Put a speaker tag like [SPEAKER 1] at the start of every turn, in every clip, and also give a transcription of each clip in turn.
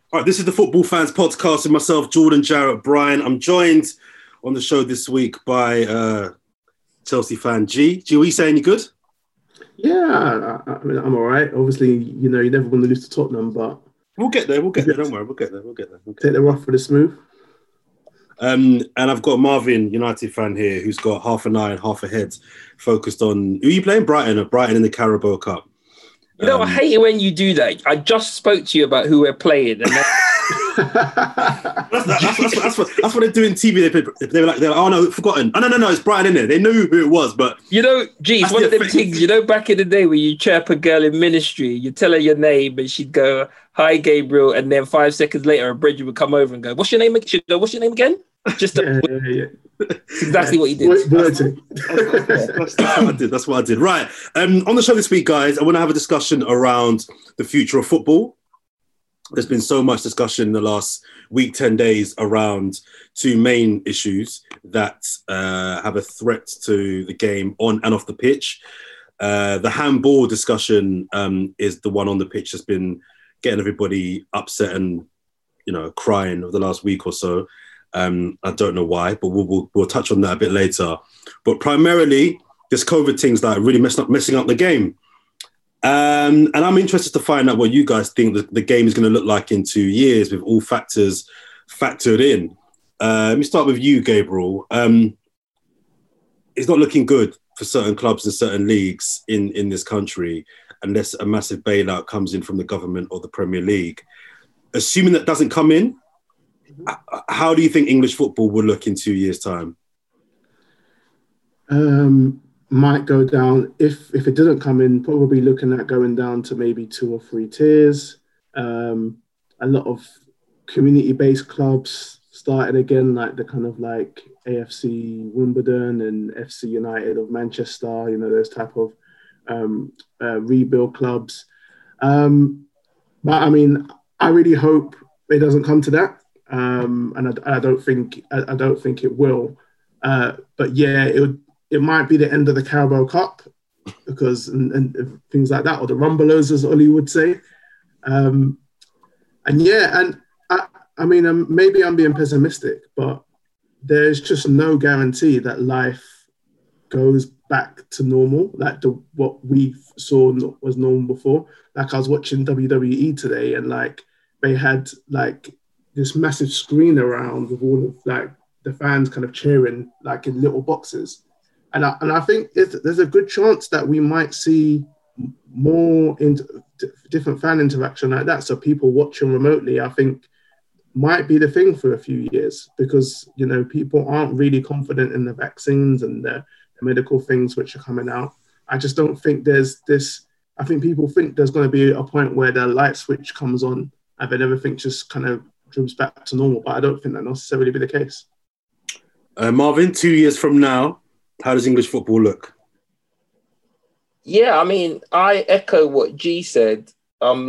[SPEAKER 1] All right, this is the Football Fans Podcast with myself, Jordan, Jarrett, Brian. I'm joined on the show this week by Chelsea fan G. G, what are you saying? You good?
[SPEAKER 2] Yeah, I mean, I'm all right. Obviously, you know, you're never going to lose to Tottenham, but
[SPEAKER 1] we'll get there. Don't worry, we'll get there.
[SPEAKER 2] Take the rough for the smooth.
[SPEAKER 1] And I've got Marvin, United fan here, who's got half an eye and half a head focused on who are you playing? Brighton in the Carabao Cup.
[SPEAKER 3] You know, I hate it when you do that. I just spoke to you about who we're playing, and
[SPEAKER 1] that's what they do in TV. They were like, oh no, forgotten. Oh no, it's Brighton in there. They knew who it was, but
[SPEAKER 3] you know, geez, one of them things. You know, back in the day when you chirp a girl in ministry, you tell her your name, and she'd go, "Hi, Gabriel," and then 5 seconds later, a Bridget would come over and go, "What's your name?" She'd go, "What's your name again?" Just
[SPEAKER 2] yeah.
[SPEAKER 3] Exactly what he did.
[SPEAKER 1] That's what I did. Right. On the show this week, guys, I want to have a discussion around the future of football. There's been so much discussion in the last week, 10 days around two main issues that have a threat to the game on and off the pitch. The handball discussion is the one on the pitch that's been getting everybody upset and, you know, crying over the last week or so. I don't know why, but we'll touch on that a bit later. But primarily, this COVID thing's like really messing up the game. And I'm interested to find out what you guys think the game is going to look like in 2 years with all factors factored in. Let me start with you, Gabriel. It's not looking good for certain clubs and certain leagues in this country unless a massive bailout comes in from the government or the Premier League. Assuming that doesn't come in, how do you think English football will look in 2 years' time?
[SPEAKER 2] Might go down. If it didn't come in, probably looking at going down to maybe 2 or 3 tiers. A lot of community-based clubs starting again, like the kind of like AFC Wimbledon and FC United of Manchester, you know, those type of rebuild clubs. But I mean, I really hope it doesn't come to that. And I don't think it will. But yeah, it might be the end of the Carabao Cup because and things like that, or the Rumbelows, as Ollie would say. And I mean, maybe I'm being pessimistic, but there's just no guarantee that life goes back to normal, like what we saw was normal before. Like I was watching WWE today, and like they had like this massive screen around with all of like the fans kind of cheering like in little boxes. And I think there's a good chance that we might see more different fan interaction like that. So people watching remotely, I think, might be the thing for a few years because, you know, people aren't really confident in the vaccines and the medical things which are coming out. I just don't think there's this. I think people think there's going to be a point where the light switch comes on and then everything just kind of dribs back to normal. But I don't think that necessarily be the case.
[SPEAKER 1] Marvin, 2 years from now, how does English football look?
[SPEAKER 3] Yeah, I mean, I echo what G said. I'm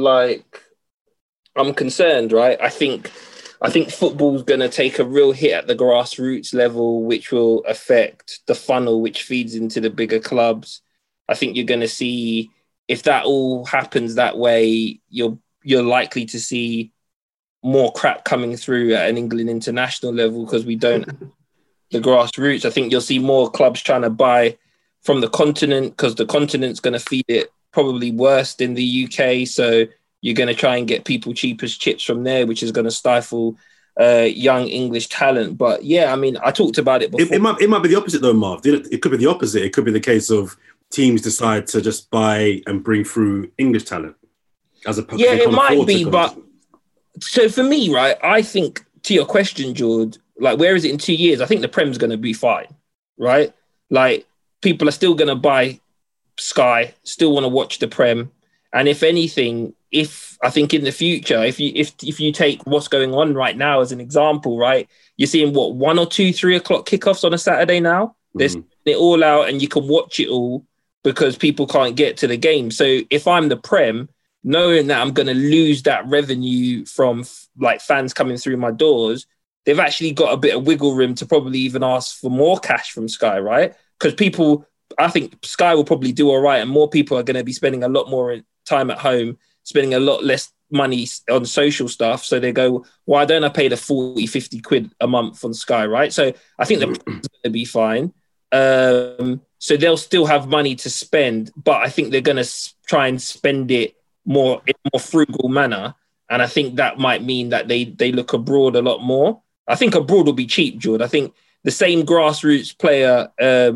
[SPEAKER 3] concerned, right? I think football's going to take a real hit at the grassroots level, which will affect the funnel, which feeds into the bigger clubs. I think you're going to see, if that all happens that way, you're likely to see more crap coming through at an England international level because we don't the grassroots. I think you'll see more clubs trying to buy from the continent because the continent's going to feed it probably worse than the UK. So you're going to try and get people cheap as chips from there, which is going to stifle young English talent. But yeah, I mean, I talked about it before.
[SPEAKER 1] It might be the opposite though, Marv. It could be the opposite. It could be the case of teams decide to just buy and bring through English talent as opposed.
[SPEAKER 3] Yeah, it might be, but so for me, right, I think to your question, George, like, where is it in 2 years? I think the Prem's going to be fine, right? Like, people are still going to buy Sky, still want to watch the Prem. And if anything, I think in the future, if you take what's going on right now as an example, right, you're seeing 1 or 2, 3 o'clock kickoffs on a Saturday now. They're sending it all out and you can watch it all because people can't get to the game. So if I'm the Prem, knowing that I'm going to lose that revenue from like fans coming through my doors, they've actually got a bit of wiggle room to probably even ask for more cash from Sky, right? Because I think Sky will probably do all right and more people are going to be spending a lot more time at home, spending a lot less money on social stuff. So they go, why don't I pay the 40, 50 quid a month on Sky, right? So I think the price is going to be fine. So they'll still have money to spend, but I think they're going to try and spend it more in a more frugal manner. And I think that might mean that they look abroad a lot more. I think abroad will be cheap, George. I think the same grassroots player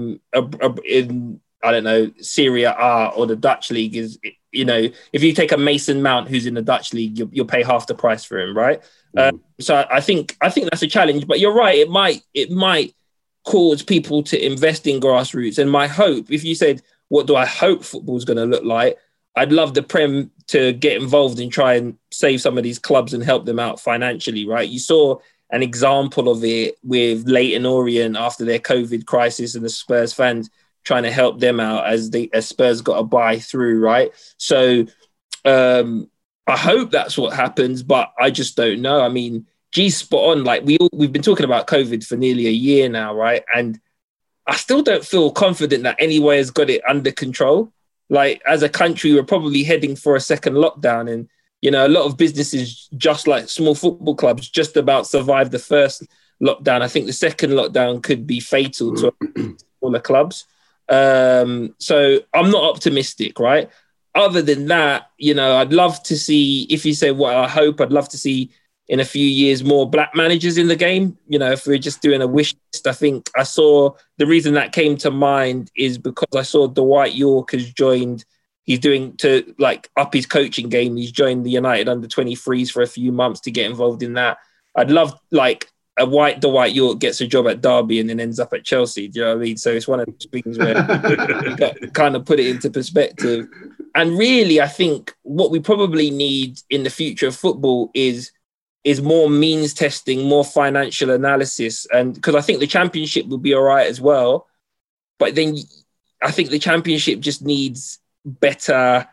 [SPEAKER 3] in, I don't know, Serie A or the Dutch league is, you know, if you take a Mason Mount who's in the Dutch league, you'll pay half the price for him, right? So I think that's a challenge. But you're right, it might cause people to invest in grassroots. And my hope, if you said, what do I hope football is going to look like? I'd love the Prem to get involved and try and save some of these clubs and help them out financially, right? You saw an example of it with Leyton Orient after their COVID crisis and the Spurs fans trying to help them out as Spurs got a buy through, right? So I hope that's what happens, but I just don't know. I mean, G's spot on. Like we've been talking about COVID for nearly a year now, right? And I still don't feel confident that anyone has got it under control. Like as a country, we're probably heading for a second lockdown, and you know, a lot of businesses, just like small football clubs, just about survived the first lockdown. I think the second lockdown could be fatal to all the clubs. So I'm not optimistic, right? Other than that, you know, I'd love to see, if you say what I hope, I'd love to see in a few years more black managers in the game. You know, if we're just doing a wish list, I think I saw, the reason that came to mind is because I saw Dwight York has joined, he's doing to like up his coaching game. He's joined the United under-23s for a few months to get involved in that. I'd love like a white Dwight York gets a job at Derby and then ends up at Chelsea. Do you know what I mean? So it's one of those things where you kind of put it into perspective. And really, I think what we probably need in the future of football is more means testing, more financial analysis. And because I think the Championship will be all right as well. But then I think the Championship just needs better,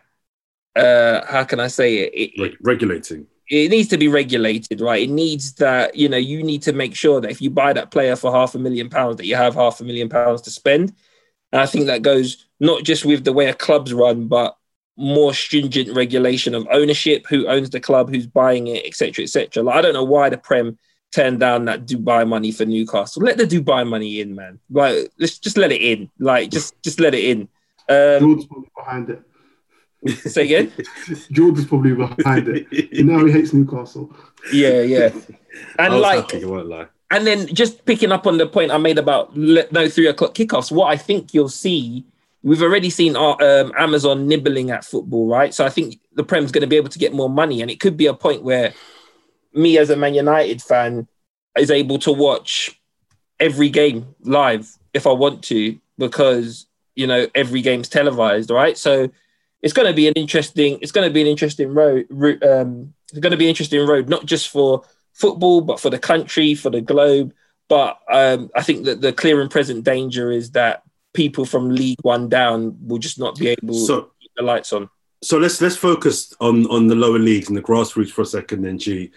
[SPEAKER 3] how can I say it?
[SPEAKER 1] Regulating.
[SPEAKER 3] It needs to be regulated, right? It needs that, you know, you need to make sure that if you buy that player for £500,000, that you have £500,000 to spend. And I think that goes not just with the way a club's run, but more stringent regulation of ownership, who owns the club, who's buying it, etc., etc. Like, I don't know why the Prem turned down that Dubai money for Newcastle. Let the Dubai money in, man. Like, let's just let it in. Like, just let it in.
[SPEAKER 2] George's probably behind it.
[SPEAKER 3] Say again?
[SPEAKER 2] George is probably behind it. You know he hates Newcastle.
[SPEAKER 3] Yeah. And like,
[SPEAKER 1] happy, you won't lie.
[SPEAKER 3] And then just picking up on the point I made about 3:00 kickoffs, what I think you'll see, we've already seen Amazon nibbling at football, right? So I think the Prem's going to be able to get more money, and it could be a point where me as a Man United fan is able to watch every game live if I want to, because, you know, every game's televised, right? So it's going to be an interesting road. It's going to be an interesting road, not just for football, but for the country, for the globe. But I think that the clear and present danger is that people from League One down will just not be able to keep the lights on.
[SPEAKER 1] So let's focus on the lower leagues and the grassroots for a second then, G.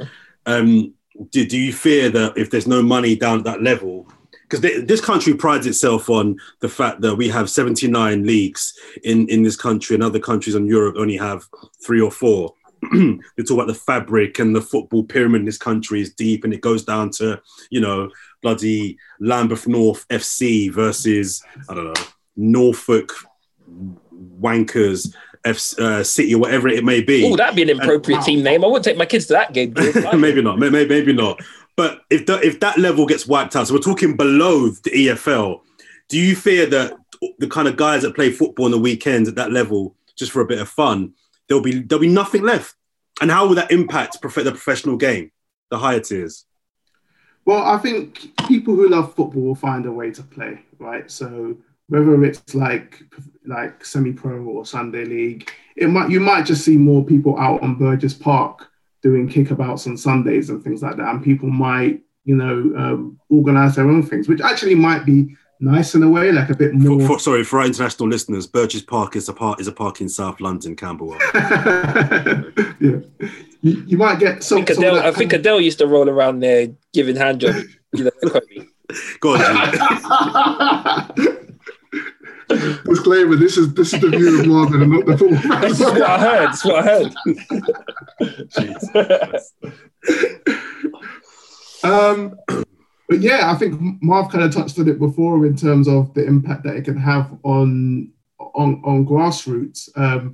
[SPEAKER 1] Do you fear that if there's no money down at that level, because this country prides itself on the fact that we have 79 leagues in this country, and other countries in Europe only have 3 or 4. They talk about the fabric and the football pyramid in this country is deep, and it goes down to, you know, bloody Lambeth North FC versus, I don't know, Norfolk Wankers, City, or whatever it may be.
[SPEAKER 3] Oh, that'd be an appropriate team name. I wouldn't take my kids to that game.
[SPEAKER 1] Maybe not. Maybe not. But if that level gets wiped out, so we're talking below the EFL, do you fear that the kind of guys that play football on the weekends at that level, just for a bit of fun, there'll be nothing left? And how will that impact the professional game, the higher tiers?
[SPEAKER 2] Well, I think people who love football will find a way to play, right? So whether it's like semi-pro or Sunday league, you might just see more people out on Burgess Park doing kickabouts on Sundays and things like that, and people might, you know, organise their own things, which actually might be nice in a way, like a bit more.
[SPEAKER 1] For our international listeners, Burgess Park is a park in South London, Camberwell.
[SPEAKER 2] Yeah, you might get some.
[SPEAKER 3] I think Adele used to roll around there giving handjobs. You know,
[SPEAKER 1] Go on, G.
[SPEAKER 2] Disclaimer: This is the view of Marvin and not the football fans.
[SPEAKER 3] That's what I heard. That's what I heard.
[SPEAKER 2] But yeah, I think Marv kind of touched on it before in terms of the impact that it can have on grassroots.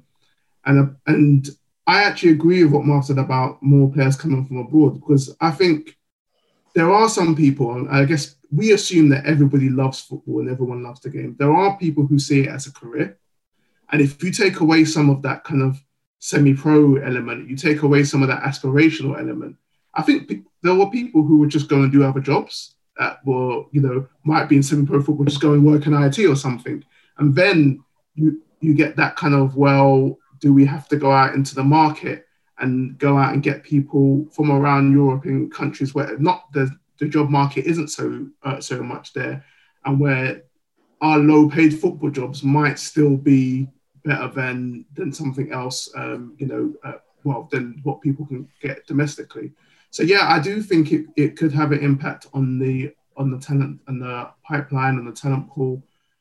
[SPEAKER 2] And I actually agree with what Marv said about more players coming from abroad, because I think there are some people, and I guess we assume that everybody loves football and everyone loves the game. There are people who see it as a career. And if you take away some of that kind of semi-pro element, you take away some of that aspirational element, I think there were people who would just go and do other jobs that were, might be in semi-pro football, just go and work in IT or something. And then you get that kind of, well, do we have to go out into the market and go out and get people from around European countries where not the job market isn't so much there, and where our low-paid football jobs might still be better than something else, than what people can get domestically. So yeah, I do think it could have an impact on the talent and the pipeline and the talent pool.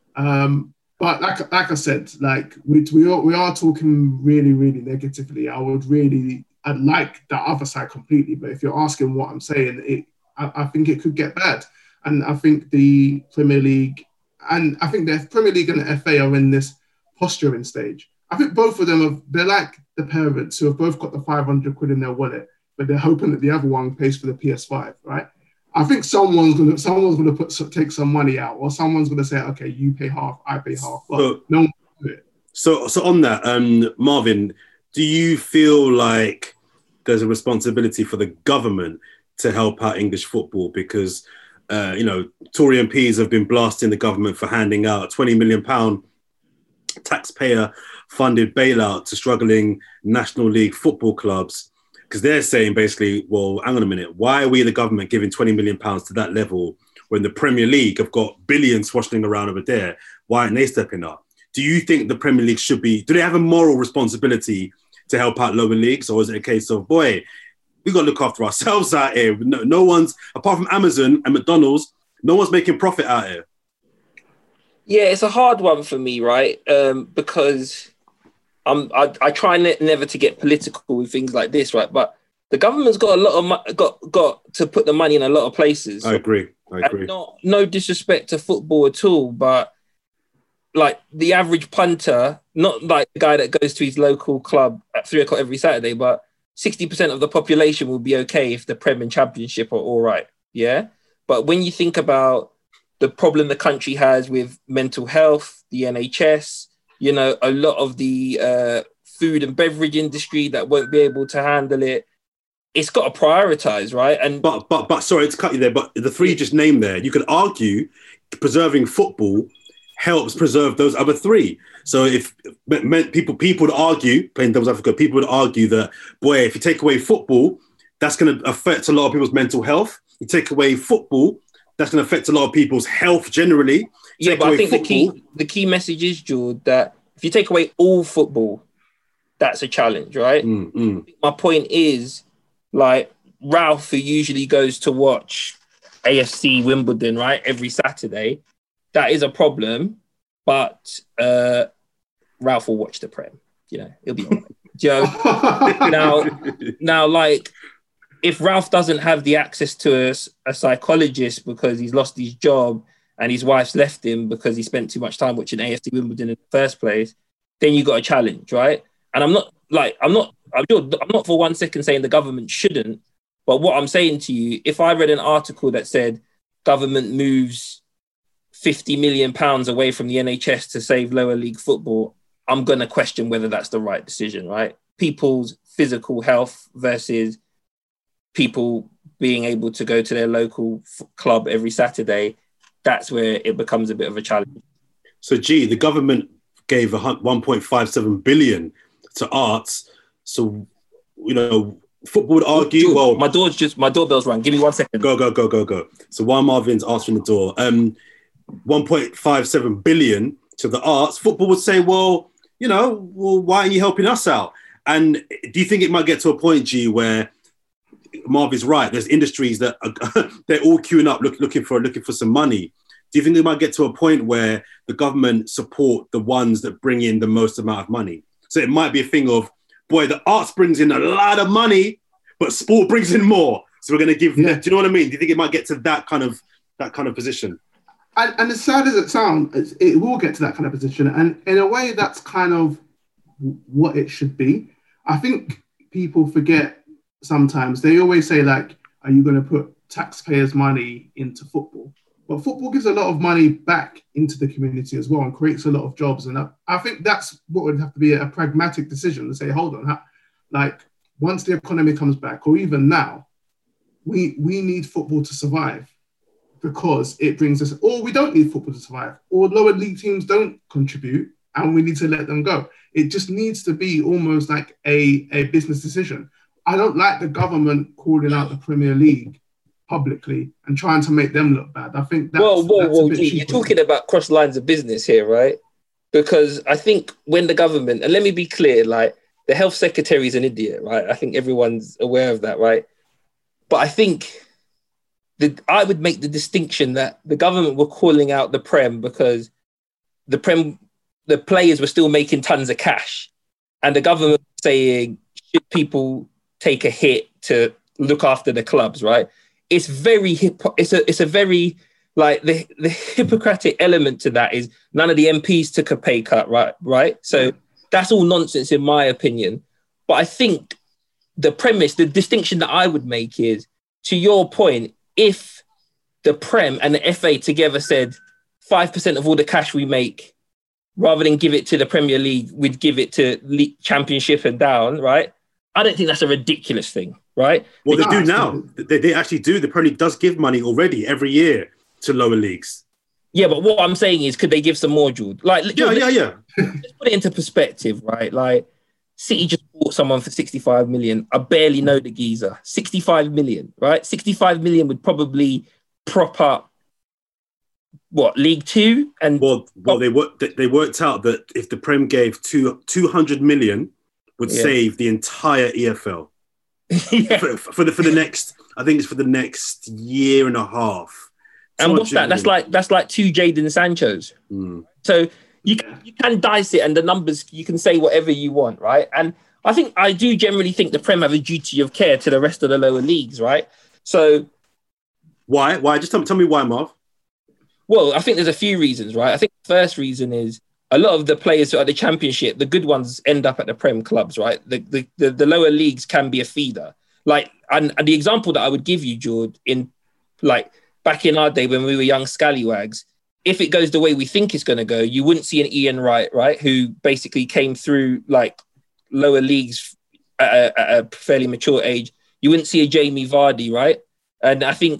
[SPEAKER 2] But like I said, we are talking really, really negatively. I'd like the other side completely, but if you're asking what I'm saying, I think it could get bad. And I think the Premier League and the FA are in this posturing stage. I think both of them they're like the parents who have both got the 500 quid in their wallet, but they're hoping that the other one pays for the PS5, right? I think someone's gonna take some money out, or someone's gonna say, okay, you pay half, I pay half, but no one will do it.
[SPEAKER 1] So on that, Marvin, do you feel like there's a responsibility for the government to help out English football? Because Tory MPs have been blasting the government for handing out £20 million taxpayer-funded bailout to struggling National League football clubs. Because they're saying basically, well, hang on a minute, why are we, the government, giving £20 million to that level when the Premier League have got billions swashing around over there? Why aren't they stepping up? Do you think the Premier League do they have a moral responsibility to help out lower leagues? Or is it a case of, boy, we got to look after ourselves out here? No one's, apart from Amazon and McDonald's, no one's making profit out here.
[SPEAKER 3] Yeah, it's a hard one for me, right? Because I try never to get political with things like this, right? But the government's got a lot of got to put the money in a lot of places.
[SPEAKER 1] I agree.
[SPEAKER 3] And no disrespect to football at all, but like the average punter, not like the guy that goes to his local club at 3 o'clock every Saturday, but 60% of the population will be okay if the Prem and Championship are all right. Yeah. But when you think about the problem the country has with mental health, the NHS, a lot of the food and beverage industry that won't be able to handle it, it's got to prioritize, right? And but
[SPEAKER 1] sorry to cut you there, but the three you just named there, you could argue preserving football helps preserve those other three. So if people would argue, playing devil's advocate, people would argue that, boy, if you take away football, that's going to affect a lot of people's mental health. You take away football, that's going to affect a lot of people's health generally.
[SPEAKER 3] Yeah, but I think the key message is, George, that if you take away all football, that's a challenge, right? My point is, like, Ralph, who usually goes to watch AFC Wimbledon, right, every Saturday, that is a problem, but Ralph will watch the Prem. He'll be all right. Now, like, if Ralph doesn't have the access to a psychologist because he's lost his job and his wife's left him because he spent too much time watching AFC Wimbledon in the first place, then you got a challenge, right? And I'm not for 1 second saying the government shouldn't, but what I'm saying to you, if I read an article that said government moves £50 million away from the NHS to save lower league football, I'm going to question whether that's the right decision, right? People's physical health versus people being able to go to their local club every Saturday, that's where it becomes a bit of a challenge.
[SPEAKER 1] So, the government gave 1.57 billion to arts. So, football would argue.
[SPEAKER 3] George, my doorbell's rang. Give me 1 second.
[SPEAKER 1] Go. So while Marvin's answering the door, 1.57 billion to the arts, football would say, well, why aren't you helping us out? And do you think it might get to a point, G, where Marvin's right? There's industries that they're all queuing up, looking for some money. do you think they might get to a point where the government support the ones that bring in the most amount of money? So it might be a thing of, boy, the arts brings in a lot of money, but sport brings in more. So we're going to give. Yeah. Do you know what I mean? Do you think it might get to that kind of position?
[SPEAKER 2] And as sad as it sounds, it will get to that kind of position. And in a way, that's kind of what it should be. I think people forget sometimes. They always say, like, are you going to put taxpayers' money into football? But football gives a lot of money back into the community as well and creates a lot of jobs. And I think that's what would have to be a pragmatic decision to say, hold on, like once the economy comes back, or even now, we need football to survive because it brings us, or we don't need football to survive, or lower league teams don't contribute and we need to let them go. It just needs to be almost like a business decision. I don't like the government calling out the Premier League publicly and trying to make them look bad. I think that's,
[SPEAKER 3] whoa, you're talking about cross lines of business here, right? Because I think when the government, and let me be clear, like the health secretary is an idiot, right? I think everyone's aware of that, right? But I think I would make the distinction that the government were calling out the Prem because the players were still making tons of cash, and the government was saying, should people take a hit to look after the clubs, right? It's very it's a very like the Hippocratic element to that is none of the MPs took a pay cut, right? So that's all nonsense in my opinion. But I think the premise, the distinction that I would make is, to your point, if the Prem and the FA together said 5% of all the cash we make, rather than give it to the Premier League, we'd give it to Championship and down, right? I don't think that's a ridiculous thing, right?
[SPEAKER 1] Well, they do now. They actually do. The Premier League does give money already every year to lower leagues.
[SPEAKER 3] Yeah, but what I'm saying is, could they give some more, Jude? Like,
[SPEAKER 1] yeah.
[SPEAKER 3] Let's put it into perspective, right? Like, City just bought someone for 65 million. I barely know the geezer. 65 million, right? 65 million would probably prop up League Two? And
[SPEAKER 1] they worked out that if the Prem gave 200 million, would save the entire EFL for the next. I think it's for the next year and a half.
[SPEAKER 3] And what's that? That's like 2 Jadon Sanchos. So you can dice it, and the numbers, you can say whatever you want, right? And I do generally think the Prem have a duty of care to the rest of the lower leagues, right? So
[SPEAKER 1] why? Just tell me why, Marv.
[SPEAKER 3] Well, I think there's a few reasons, right? I think the first reason is a lot of the players who are at the Championship, the good ones end up at the Prem clubs, right? The lower leagues can be a feeder. Like, and the example that I would give you, George, in like back in our day when we were young scallywags, if it goes the way we think it's going to go, you wouldn't see an Ian Wright, right? Who basically came through like lower leagues at a fairly mature age. You wouldn't see a Jamie Vardy, right? And I think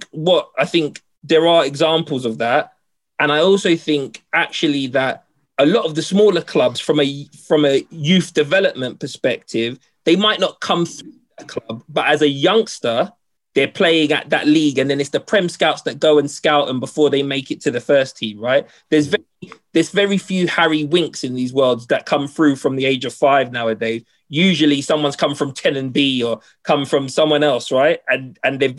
[SPEAKER 3] there are examples of that. And I also think actually that a lot of the smaller clubs from a youth development perspective, they might not come through that club, but as a youngster, they're playing at that league, and then it's the Prem scouts that go and scout them before they make it to the first team, right? There's very few Harry Winks in these worlds that come through from the age of 5 nowadays. Usually someone's come from 10 and B or come from someone else, right? And they've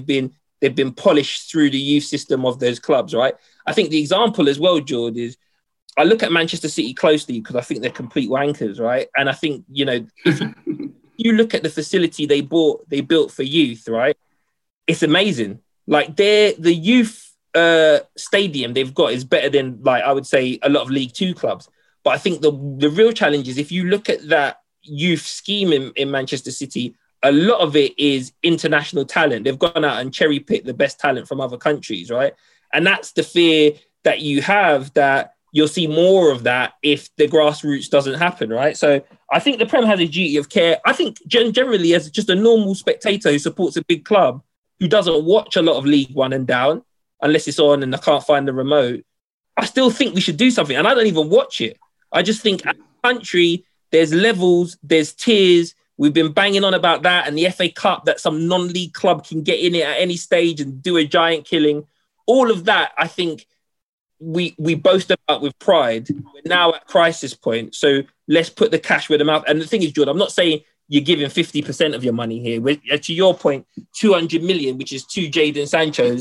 [SPEAKER 3] been polished through the youth system of those clubs, right? I think the example as well, George, is I look at Manchester City closely because I think they're complete wankers, right? And I think, if you look at the facility they built for youth, right? It's amazing. Like the youth stadium they've got is better than, like, I would say a lot of League Two clubs. But I think the real challenge is if you look at that youth scheme in Manchester City, a lot of it is international talent. They've gone out and cherry picked the best talent from other countries, right? And that's the fear that you have, that you'll see more of that if the grassroots doesn't happen, right? So I think the Prem has a duty of care. I think generally, as just a normal spectator who supports a big club, who doesn't watch a lot of League One and down, unless it's on and I can't find the remote, I still think we should do something. And I don't even watch it. I just think as a country, there's levels, there's tiers. We've been banging on about that, and the FA Cup, that some non-league club can get in it at any stage and do a giant killing. All of that, I think, we boast about with pride. We're now at crisis point, so let's put the cash where the mouth. And the thing is, Jordan, I'm not saying you're giving 50% of your money here. To your point, 200 million, which is 2 Jadon Sanchos,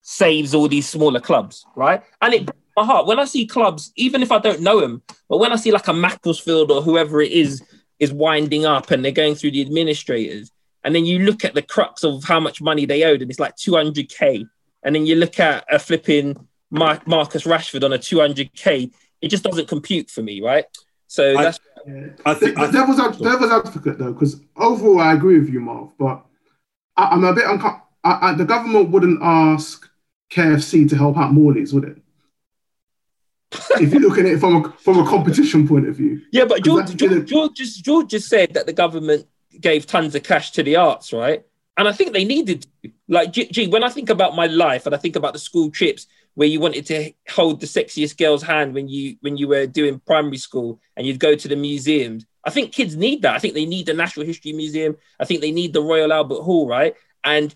[SPEAKER 3] saves all these smaller clubs, right? And it breaks my heart when I see clubs, even if I don't know them, but when I see like a Macclesfield or whoever it is winding up and they're going through the administrators, and then you look at the crux of how much money they owed, and it's like 200k, and then you look at a flipping Marcus Rashford on a 200k, it just doesn't compute for me, right? So that's.
[SPEAKER 2] I think devil's advocate though, because overall I agree with you, Marv, but I'm a bit uncomfortable. The government wouldn't ask KFC to help out Morley's, would it? If you're looking at it from a competition point of view.
[SPEAKER 3] Yeah, but George just said that the government gave tons of cash to the arts, right? And I think they needed to. Like, when I think about my life and I think about the school trips where you wanted to hold the sexiest girl's hand when you were doing primary school and you'd go to the museums, I think kids need that. I think they need the Natural History Museum. I think they need the Royal Albert Hall, right? And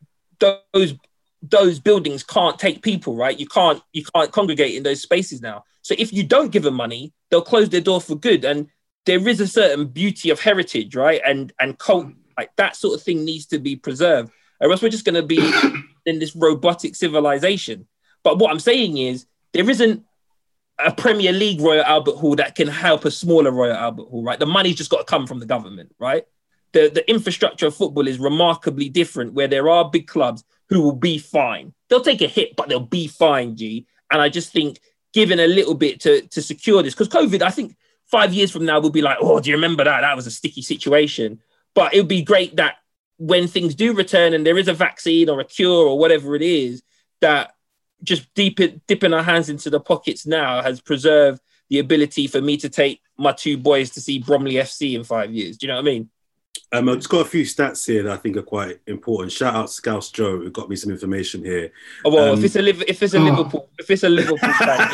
[SPEAKER 3] those buildings can't take people, right? You can't congregate in those spaces now. So if you don't give them money, they'll close their door for good. And there is a certain beauty of heritage, right? And cult, like that sort of thing needs to be preserved. Or else we're just going to be in this robotic civilization. But what I'm saying is there isn't a Premier League Royal Albert Hall that can help a smaller Royal Albert Hall, right? The money's just got to come from the government, right? The infrastructure of football is remarkably different, where there are big clubs who will be fine. They'll take a hit, but they'll be fine, G. And I just think giving a little bit to secure this, because COVID, I think 5 years from now, we'll be like, oh, do you remember that? That was a sticky situation. But it would be great that when things do return and there is a vaccine or a cure or whatever it is, that just dipping our hands into the pockets now has preserved the ability for me to take my two boys to see Bromley FC in 5 years. Do you know what I mean?
[SPEAKER 1] I've just got a few stats here that I think are quite important. Shout out Scouse Joe, who got me some information here.
[SPEAKER 3] Oh, well, if it's a Liverpool fan,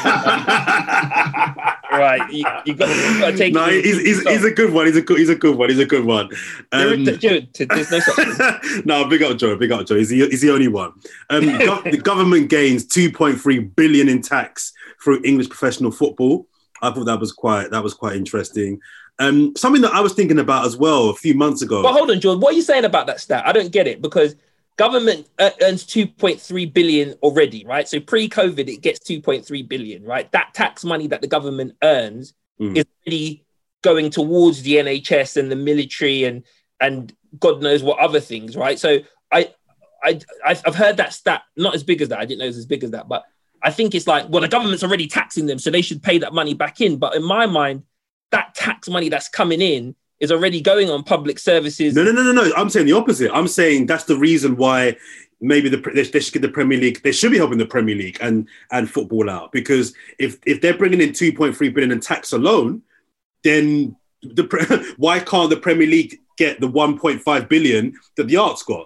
[SPEAKER 3] right? You got to take.
[SPEAKER 1] No, he's a good one. He's a good one.
[SPEAKER 3] There's no such.
[SPEAKER 1] No, big up Joe. He's the only one. The government gains 2.3 billion in tax through English professional football. I thought that was quite interesting. Something that I was thinking about as well a few months ago.
[SPEAKER 3] But hold on, George. What are you saying about that stat? I don't get it, because government earns 2.3 billion already, right? So pre-COVID, it gets 2.3 billion, right? That tax money that the government earns is really going towards the NHS and the military and God knows what other things, right? So I've heard that stat, not as big as that. I didn't know it was as big as that, but I think it's like, well, the government's already taxing them, so they should pay that money back in. But in my mind, that tax money that's coming in is already going on public services. No.
[SPEAKER 1] I'm saying the opposite. I'm saying that's the reason why maybe they should get the Premier League. They should be helping the Premier League and football out, because if they're bringing in 2.3 billion in tax alone, then why can't the Premier League get the 1.5 billion that the arts got?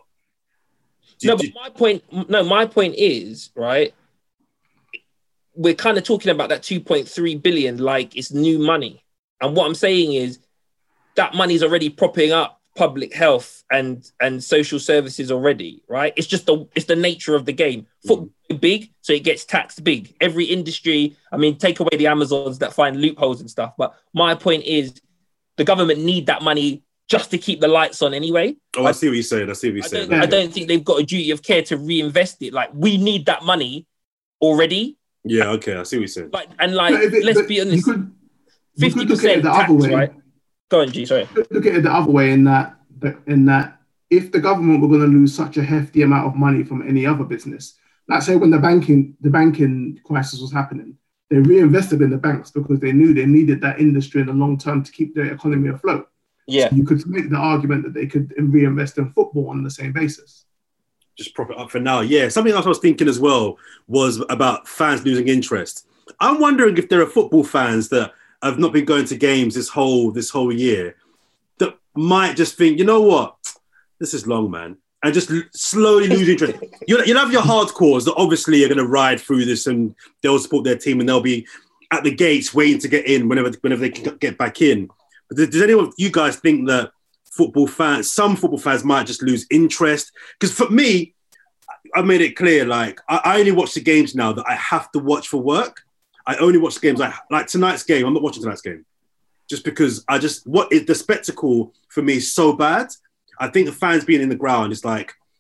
[SPEAKER 1] My point is, right, we're kind of talking about that 2.3 billion like it's new money. And what I'm saying is that money is already propping up public health and social services already, right? It's just the nature of the game. Football is big, so it gets taxed big. Every industry, I mean, take away the Amazons that find loopholes and stuff. But my point is the government need that money just to keep the lights on anyway. Oh, I see what you're saying.
[SPEAKER 3] I don't think they've got a duty of care to reinvest it. Like, we need that money already.
[SPEAKER 1] Yeah, okay, I see what you're saying.
[SPEAKER 3] Let's be honest. 50% tax, right? Go on, G, sorry.
[SPEAKER 2] Look at it the other way in that if the government were going to lose such a hefty amount of money from any other business, let's say when the banking crisis was happening, they reinvested in the banks because they knew they needed that industry in the long term to keep their economy afloat.
[SPEAKER 3] Yeah.
[SPEAKER 2] So you could make the argument that they could reinvest in football on the same basis.
[SPEAKER 1] Just prop it up for now. Yeah, something else I was thinking as well was about fans losing interest. I'm wondering if there are football fans that have not been going to games this whole year that might just think, you know what, this is long, man, and just slowly lose interest. You'll have your hardcores that obviously are going to ride through this and they'll support their team and they'll be at the gates waiting to get in whenever they can get back in. But does anyone of you guys think that some football fans might just lose interest? Because for me, I made it clear, like, I only watch the games now that I have to watch for work. I only watch the games like tonight's game. I'm not watching tonight's game just because the spectacle for me is so bad. I think the fans being in the ground is like,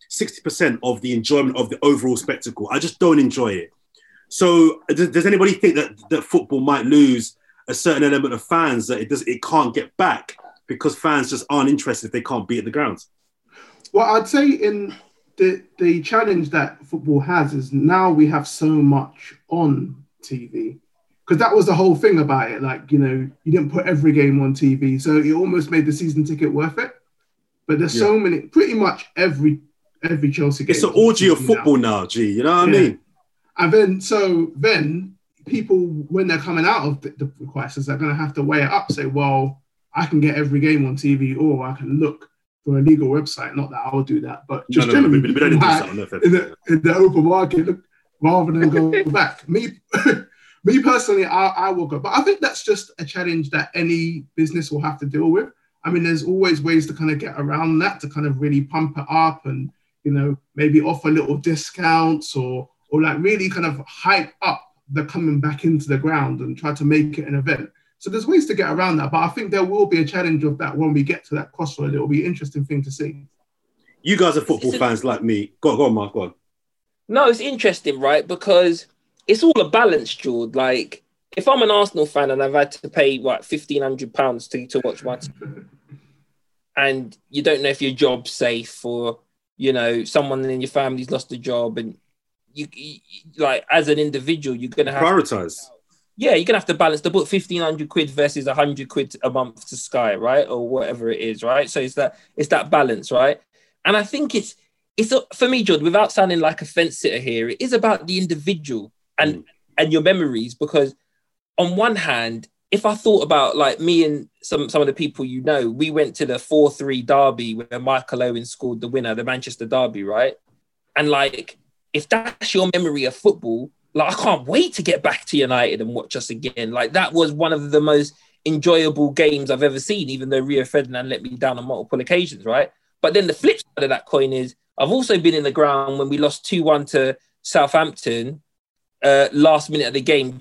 [SPEAKER 1] 60% of the enjoyment of the overall spectacle. I just don't enjoy it. So does anybody think that football might lose a certain element of fans, that it can't get back because fans just aren't interested if they can't be at the grounds?
[SPEAKER 2] Well, I'd say in the challenge that football has is now we have so much on TV, because that was the whole thing about it. Like, you know, you didn't put every game on TV, so it almost made the season ticket worth it. But there's so many, pretty much every Chelsea game.
[SPEAKER 1] It's an orgy of football now, G. You know what I mean?
[SPEAKER 2] And then people, when they're coming out of the crisis, they're going to have to weigh it up, say, well, I can get every game on TV, or I can look for a legal website. Not that I'll do that, but just generally
[SPEAKER 1] we don't do that
[SPEAKER 2] in the open market, rather than go back. Me personally, I will go. But I think that's just a challenge that any business will have to deal with. I mean, there's always ways to kind of get around that, to kind of really pump it up and, you know, maybe offer little discounts or like really kind of hype up the coming back into the ground and try to make it an event. So there's ways to get around that. But I think there will be a challenge of that when we get to that crossroad. It will be an interesting thing to see. You
[SPEAKER 1] guys are football fans like me. Go on, Mark, go on.
[SPEAKER 3] No, it's interesting, right? Because it's all a balance, George. Like, if I'm an Arsenal fan and I've had to pay, what, £1,500 to watch my team, and you don't know if your job's safe, or, you know, someone in your family's lost a job, and you like, as an individual, you're going to have
[SPEAKER 1] prioritize.
[SPEAKER 3] You're going to have to balance the book, £1,500 versus £100 a month to Sky, right? Or whatever it is, right? So it's that balance, right? And I think it's for me, George, without sounding like a fence sitter here, it is about the individual and your memories. Because on one hand, if I thought about, like, me and some of the people, you know, we went to the 4-3 derby where Michael Owen scored the winner, the Manchester derby, right? And, like, if that's your memory of football, like, I can't wait to get back to United and watch us again. Like, that was one of the most enjoyable games I've ever seen, even though Rio Ferdinand let me down on multiple occasions, right? But then the flip side of that coin is I've also been in the ground when we lost 2-1 to Southampton, last minute of the game.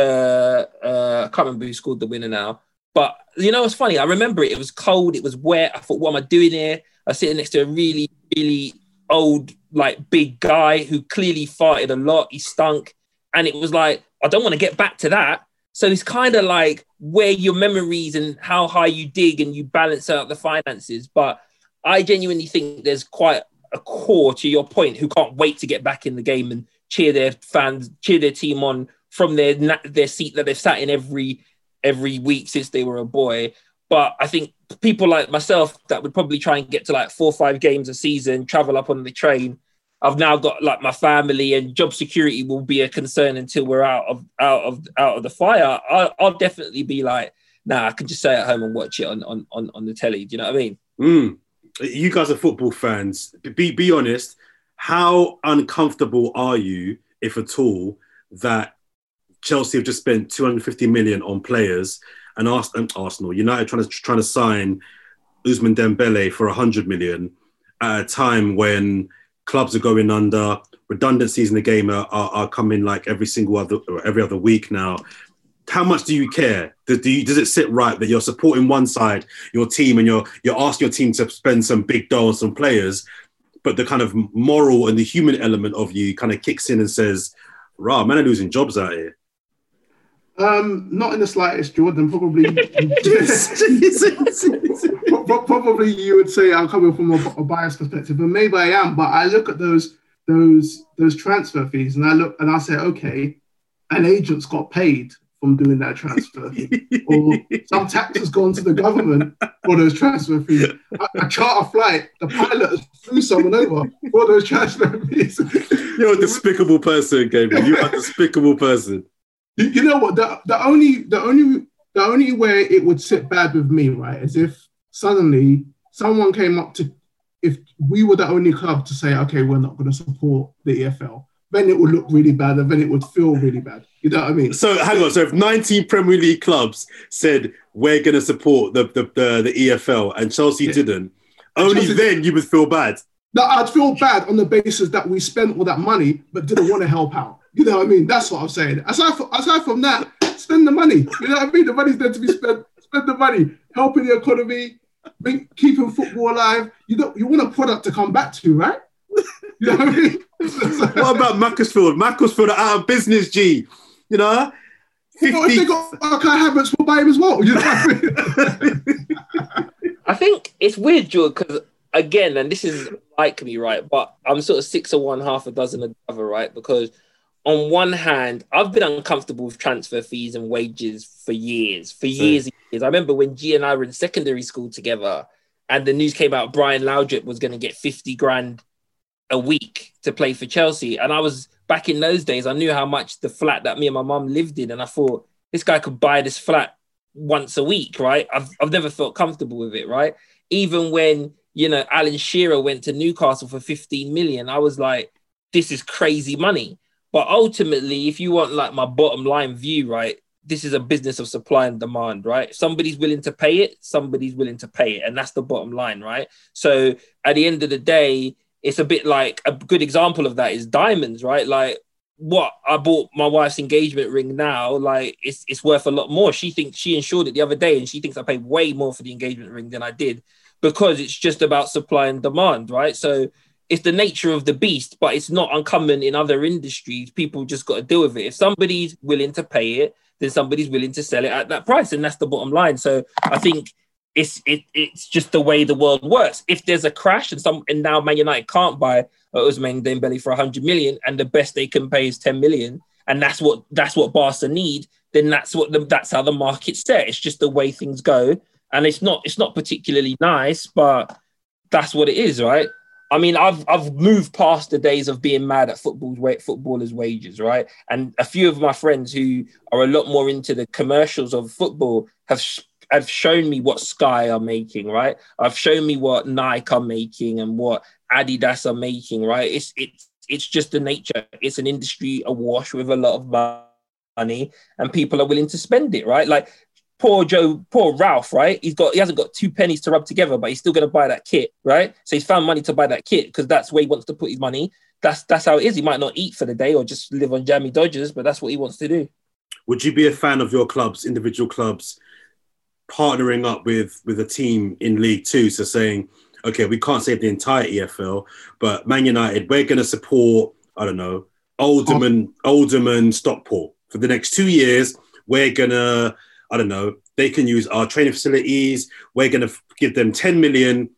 [SPEAKER 3] I can't remember who scored the winner now. But, you know, it's funny. I remember it. It was cold. It was wet. I thought, what am I doing here? I was sitting next to a really, really old, like, big guy who clearly farted a lot. He stunk. And it was like, I don't want to get back to that. So it's kind of like where your memories and how high you dig and you balance out the finances. But I genuinely think there's quite a core, to your point, who can't wait to get back in the game and cheer their team on from their seat that they've sat in every week since they were a boy. But I think people like myself that would probably try and get to like 4 or 5 games a season, travel up on the train. I've now got, like, my family, and job security will be a concern until we're out of the fire. I'll definitely be like, nah, I can just stay at home and watch it on the telly. Do you know what I mean?
[SPEAKER 1] You guys are football fans. Be honest. How uncomfortable are you, if at all, that Chelsea have just spent 250 million on players, and Arsenal, United trying to sign Ousmane Dembele for 100 million at a time when clubs are going under, redundancies in the game are coming like every other week now. How much do you care? Does it sit right that you're supporting one side, your team, and you're asking your team to spend some big dough on some players, but the kind of moral and the human element of you kind of kicks in and says, "Rah, man, are losing jobs out here"?
[SPEAKER 2] Not in the slightest, Jordan. Probably you would say I'm coming from a biased perspective, and maybe I am. But I look at those transfer fees, and I say, okay, an agent's got paid from doing that transfer fee, or some tax has gone to the government for those transfer fees. A charter flight, the pilot flew someone over for those transfer fees.
[SPEAKER 1] You're a despicable person, Gabriel. You're a despicable person.
[SPEAKER 2] You know what? The only way it would sit bad with me, right, is if suddenly someone came up to, if we were the only club to say, okay, we're not going to support the EFL, then it would look really bad, and then it would feel really bad. You know what I mean?
[SPEAKER 1] So hang on. So if 19 Premier League clubs said we're going to support the EFL and Chelsea didn't, then you would feel bad.
[SPEAKER 2] No, I'd feel bad on the basis that we spent all that money but didn't want to help out. You know what I mean? That's what I'm saying. Aside from that, spend the money. You know what I mean? The money's there to be spent. Spend the money, helping the economy, keeping football alive. You want a product to come back to, right? You know what I mean?
[SPEAKER 1] What about Macclesfield? Macclesfield are out of business, G. You know?
[SPEAKER 2] 50... If they got Kai Havertz, we'll buy him as well. You know what I mean?
[SPEAKER 3] I think it's weird, George, because again, and this is like me, right? But I'm sort of 6 of one, half a dozen of the other, right? Because on one hand, I've been uncomfortable with transfer fees and wages for years. I remember when G and I were in secondary school together and the news came out Brian Laudrup was going to get 50 grand a week to play for Chelsea. And I was, back in those days, I knew how much the flat that me and my mum lived in. And I thought, this guy could buy this flat once a week, right? I've never felt comfortable with it, right? Even when, you know, Alan Shearer went to Newcastle for 15 million, I was like, this is crazy money. But ultimately, if you want like my bottom line view, right, this is a business of supply and demand, right? If somebody's willing to pay it, somebody's willing to pay it. And that's the bottom line, right? So at the end of the day, it's a bit like a good example of that is diamonds, right? Like what I bought my wife's engagement ring now, like it's worth a lot more. She thinks she insured it the other day and she thinks I paid way more for the engagement ring than I did because it's just about supply and demand, right? So it's the nature of the beast, but it's not uncommon in other industries. People just got to deal with it. If somebody's willing to pay it, then somebody's willing to sell it at that price. And that's the bottom line. So I think it's just the way the world works. If there's a crash and now Man United can't buy Ousmane Dembele for 100 million and the best they can pay is 10 million, and that's what Barca need, then that's how the market's set. It's just the way things go. And it's not particularly nice, but that's what it is, right? I mean, I've moved past the days of being mad at footballers' wages, right? And a few of my friends who are a lot more into the commercials of football have shown me what Sky are making, right? I've shown me what Nike are making and what Adidas are making, right? It's just the nature. It's an industry awash with a lot of money, and people are willing to spend it, right? Like poor Ralph, right? He hasn't got 2 pennies to rub together, but he's still going to buy that kit, right? So he's found money to buy that kit because that's where he wants to put his money. That's how it is. He might not eat for the day or just live on jammy Dodgers, but that's what he wants to do.
[SPEAKER 1] Would you be a fan of your clubs, individual clubs, partnering up with a team in League Two? So saying, okay, we can't save the entire EFL, but Man United, we're going to support, I don't know, Alderman, Stockport for the next 2 years. We're going to, I don't know, they can use our training facilities. We're going to give them 10 million,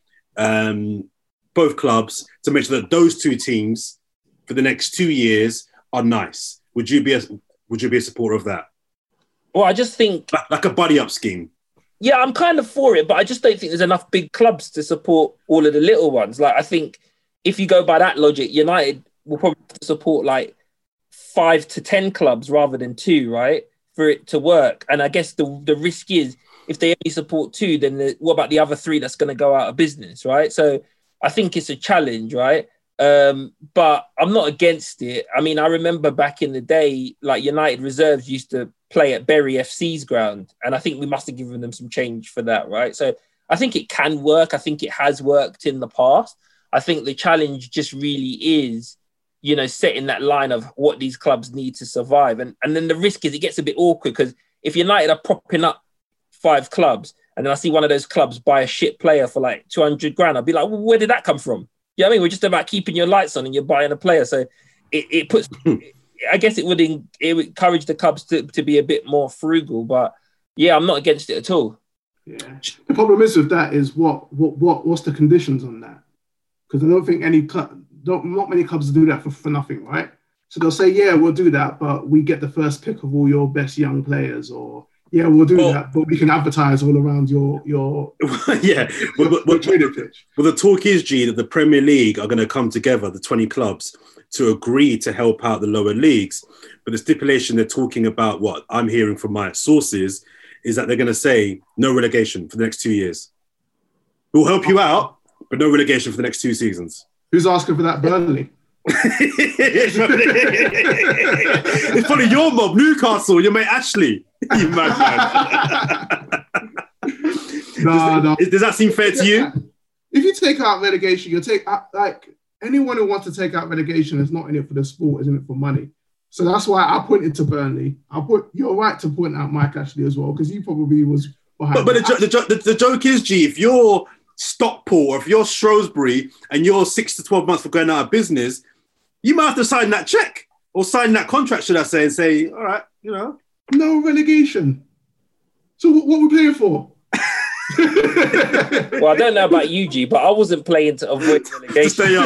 [SPEAKER 1] both clubs, to make sure that those two teams for the next 2 years are nice. Would you be a supporter of that?
[SPEAKER 3] Well, I just think
[SPEAKER 1] like a buddy up scheme.
[SPEAKER 3] Yeah, I'm kind of for it, but I just don't think there's enough big clubs to support all of the little ones. Like, I think if you go by that logic, United will probably have to support like 5 to 10 clubs rather than 2, right? For it to work. And I guess the risk is if they only support 2, then what about the other 3 that's going to go out of business, right? So I think it's a challenge, right? But I'm not against it. I mean, I remember back in the day, like United reserves used to play at Bury FC's ground. And I think we must have given them some change for that, right? So I think it can work. I think it has worked in the past. I think the challenge just really is, you know, setting that line of what these clubs need to survive. And then the risk is it gets a bit awkward because if United are propping up 5 clubs and then I see one of those clubs buy a shit player for like 200 grand, I'll be like, well, where did that come from? You know what I mean? We're just about keeping your lights on and you're buying a player. So it puts... I guess it would encourage the clubs to be a bit more frugal, but yeah, I'm not against it at all.
[SPEAKER 2] Yeah, the problem is with that is what's the conditions on that? Because I don't think not many clubs do that for nothing, right? So they'll say, yeah, we'll do that, but we get the first pick of all your best young players, or yeah, we'll do that, but we can advertise all around your
[SPEAKER 1] yeah.
[SPEAKER 2] training pitch.
[SPEAKER 1] Well, the talk is, G, that the Premier League are going to come together, the 20 clubs, to agree to help out the lower leagues. But the stipulation they're talking about, what I'm hearing from my sources, is that they're going to say no relegation for the next 2 years. We'll help you out, but no relegation for the next 2 seasons.
[SPEAKER 2] Who's asking for that? Burnley.
[SPEAKER 1] It's probably your mob, Newcastle, your mate Ashley. You mad man. No. Does that seem fair to you?
[SPEAKER 2] If you take out relegation, you take like anyone who wants to take out relegation is not in it for the sport, is in it for money. So that's why I pointed to Burnley. You're right to point out Mike Ashley as well, because he probably was behind.
[SPEAKER 1] But the joke is, G, if you're Stockport, or if you're Shrewsbury and you're 6 to 12 months for going out of business, you might have to sign that check or sign that contract, should I say, and say, all right, you know.
[SPEAKER 2] No relegation. So what are we playing for?
[SPEAKER 3] Well, I don't know about you, G, but I wasn't playing to avoid relegation.
[SPEAKER 1] To stay up.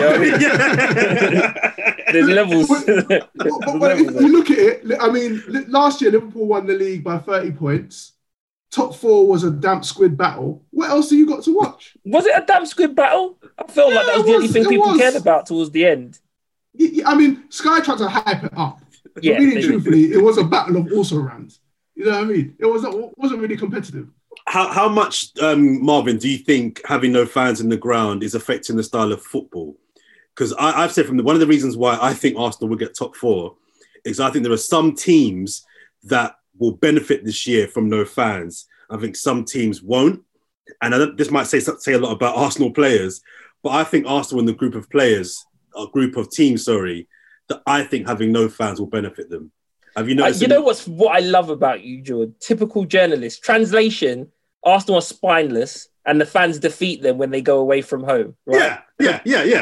[SPEAKER 3] There's levels.
[SPEAKER 2] But if you look at it, I mean, last year Liverpool won the league by 30 points. Top 4 was a damp squid battle. What else have you got to watch?
[SPEAKER 3] Was it a damp squid battle? I felt like that was the only thing people cared about towards the end.
[SPEAKER 2] I mean, Sky tried to hype it up.
[SPEAKER 3] Yeah,
[SPEAKER 2] really, truthfully, it was a battle of also rans. You know what I mean? It wasn't really competitive.
[SPEAKER 1] How much, Marvin, do you think having no fans in the ground is affecting the style of football? Because I've said one of the reasons why I think Arsenal will get top 4 is I think there are some teams that will benefit this year from no fans. I think some teams won't. And this might say a lot about Arsenal players, but I think Arsenal and the group of teams, that I think having no fans will benefit them. Have you noticed?
[SPEAKER 3] You know what I love about you, George? Typical journalist. Translation, Arsenal are spineless and the fans defeat them when they go away from home, right?
[SPEAKER 1] Yeah.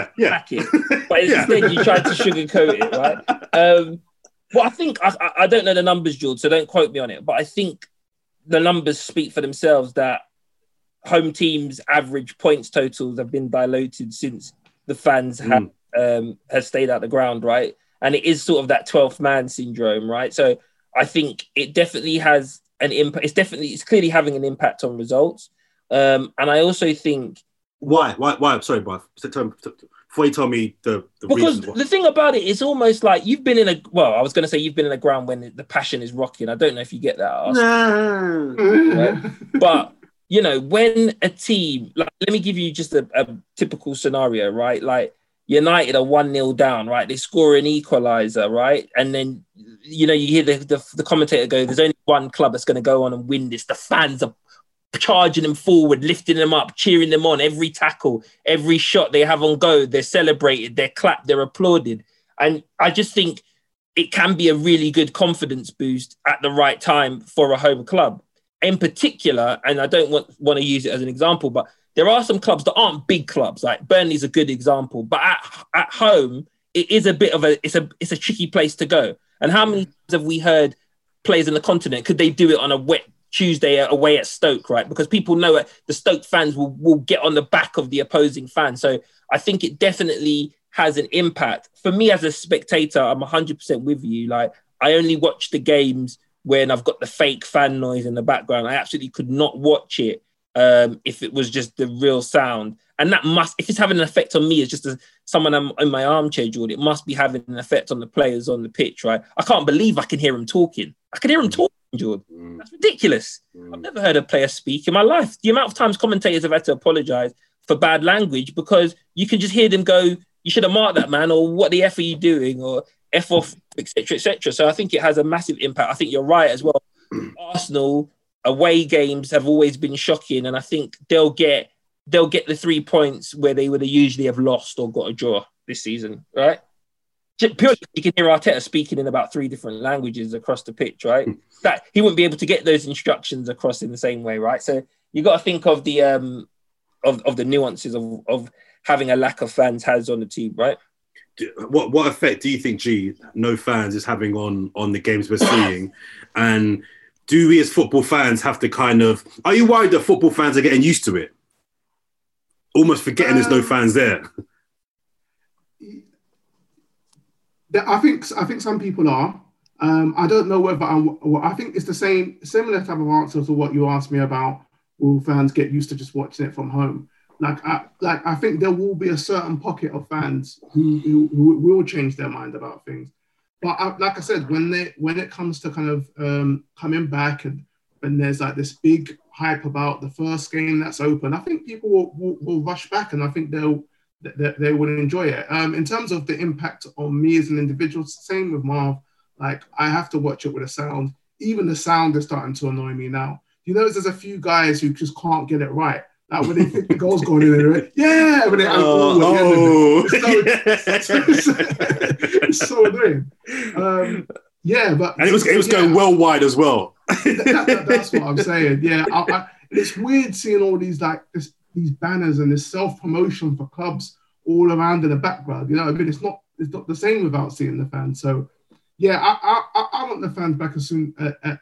[SPEAKER 3] But instead you tried to sugarcoat it, right? Well, I think, I don't know the numbers, George, so don't quote me on it, but I think the numbers speak for themselves that home teams' average points totals have been diluted since the fans have stayed out the ground, right? And it is sort of that 12th man syndrome, right? So I think it definitely has an impact. It's clearly having an impact on results. And I also think...
[SPEAKER 1] Why? Sorry, Bob. Before you tell me the
[SPEAKER 3] because
[SPEAKER 1] reasons.
[SPEAKER 3] The thing about it, it's almost like you've been in a... Well, I was going to say you've been in a ground when the passion is rocking. I don't know if you get that.
[SPEAKER 1] No.
[SPEAKER 3] Right? But, you know, when a team... Like, let me give you just a typical scenario, right? Like, United are 1-0 down, right? They score an equaliser, right? And then, you know, you hear the commentator go, there's only one club that's going to go on and win this. The fans are charging them forward, lifting them up, cheering them on. Every tackle, every shot they have on go, they're celebrated, they're clapped, they're applauded. And I just think it can be a really good confidence boost at the right time for a home club. In particular, and I don't want to use it as an example, but there are some clubs that aren't big clubs. Like Burnley's a good example, but at home, it is a bit of it's a tricky place to go. And how many times have we heard players in the continent, could they do it on a wet Tuesday away at Stoke, right? Because people know it, the Stoke fans will get on the back of the opposing fans. So I think it definitely has an impact. For me as a spectator, I'm 100% with you. Like, I only watch the games when I've got the fake fan noise in the background. I absolutely could not watch it if it was just the real sound. And that must, if it's having an effect on me as just someone I'm in my armchair, Jordan, it must be having an effect on the players on the pitch, right? I can't believe I can hear him talking. I can hear him talking, Jordan. That's ridiculous. I've never heard a player speak in my life. The amount of times commentators have had to apologise for bad language because you can just hear them go, you should have marked that, man, or what the F are you doing, or F off, etc., etc. So I think it has a massive impact. I think you're right as well. Arsenal away games have always been shocking, and I think they'll get the 3 points where they would have usually have lost or got a draw this season, right? Purely, you can hear Arteta speaking in about 3 different languages across the pitch, right? That he wouldn't be able to get those instructions across in the same way, right? So you got to think of the of the nuances of having a lack of fans has on the team, right?
[SPEAKER 1] What effect do you think, G, no fans is having on the games we're seeing? And do we as football fans have to kind of... Are you worried that football fans are getting used to it? Almost forgetting there's no fans there.
[SPEAKER 2] I think some people are. I don't know whether I think it's the similar type of answer to what you asked me about. Will fans get used to just watching it from home? I think there will be a certain pocket of fans who will change their mind about things. But like I said, when it comes to kind of coming back and when there's like this big hype about the first game that's open, I think people will rush back, and I think they will enjoy it. In terms of the impact on me as an individual, same with Marv. Like, I have to watch it with a sound. Even the sound is starting to annoy me now. You know, there's a few guys who just can't get it right. Like when they think the goal's going in, right? Yeah, when they it's so annoying. But
[SPEAKER 1] and it was going well wide as well.
[SPEAKER 2] That's what I'm saying. Yeah, it's weird seeing all these like these banners and this self-promotion for clubs all around in the background. You know what I mean? It's not the same without seeing the fans. So yeah, I want the fans back as soon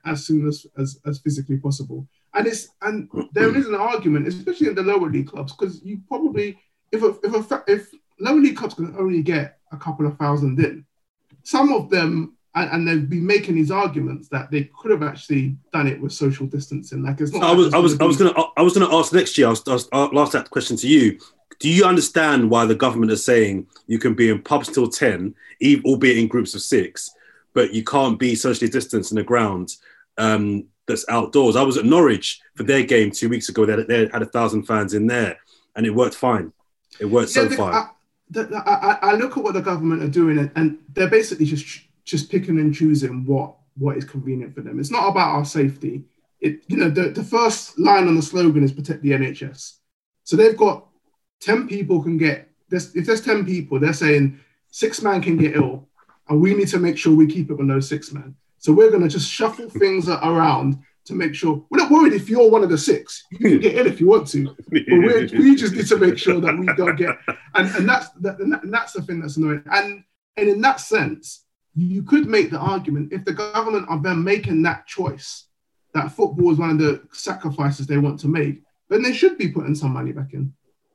[SPEAKER 2] as physically possible. And there is an argument, especially in the lower league clubs, because you probably if lower league clubs can only get a couple of thousand in, some of them, and they've been making these arguments that they could have actually done it with social distancing. Like it's not.
[SPEAKER 1] I was gonna ask next year. I'll ask that question to you. Do you understand why the government is saying you can be in pubs till 10, albeit in groups of 6, but you can't be socially distanced in the ground that's outdoors? I was at Norwich for their game 2 weeks ago. They had 1,000 fans in there, and it worked fine. It worked fine.
[SPEAKER 2] I look at what the government are doing, and they're basically just picking and choosing what is convenient for them. It's not about our safety. The first line on the slogan is protect the NHS. So they've got 10 people can get this. If there's 10 people, they're saying 6 man can get ill, and we need to make sure we keep it below 6 man. So we're going to just shuffle things around to make sure we're not worried if you're one of the 6. You can get ill if you want to, but we just need to make sure that we don't get. And that's the thing that's annoying. And in that sense, you could make the argument if the government are then making that choice that football is one of the sacrifices they want to make, then they should be putting some money back in.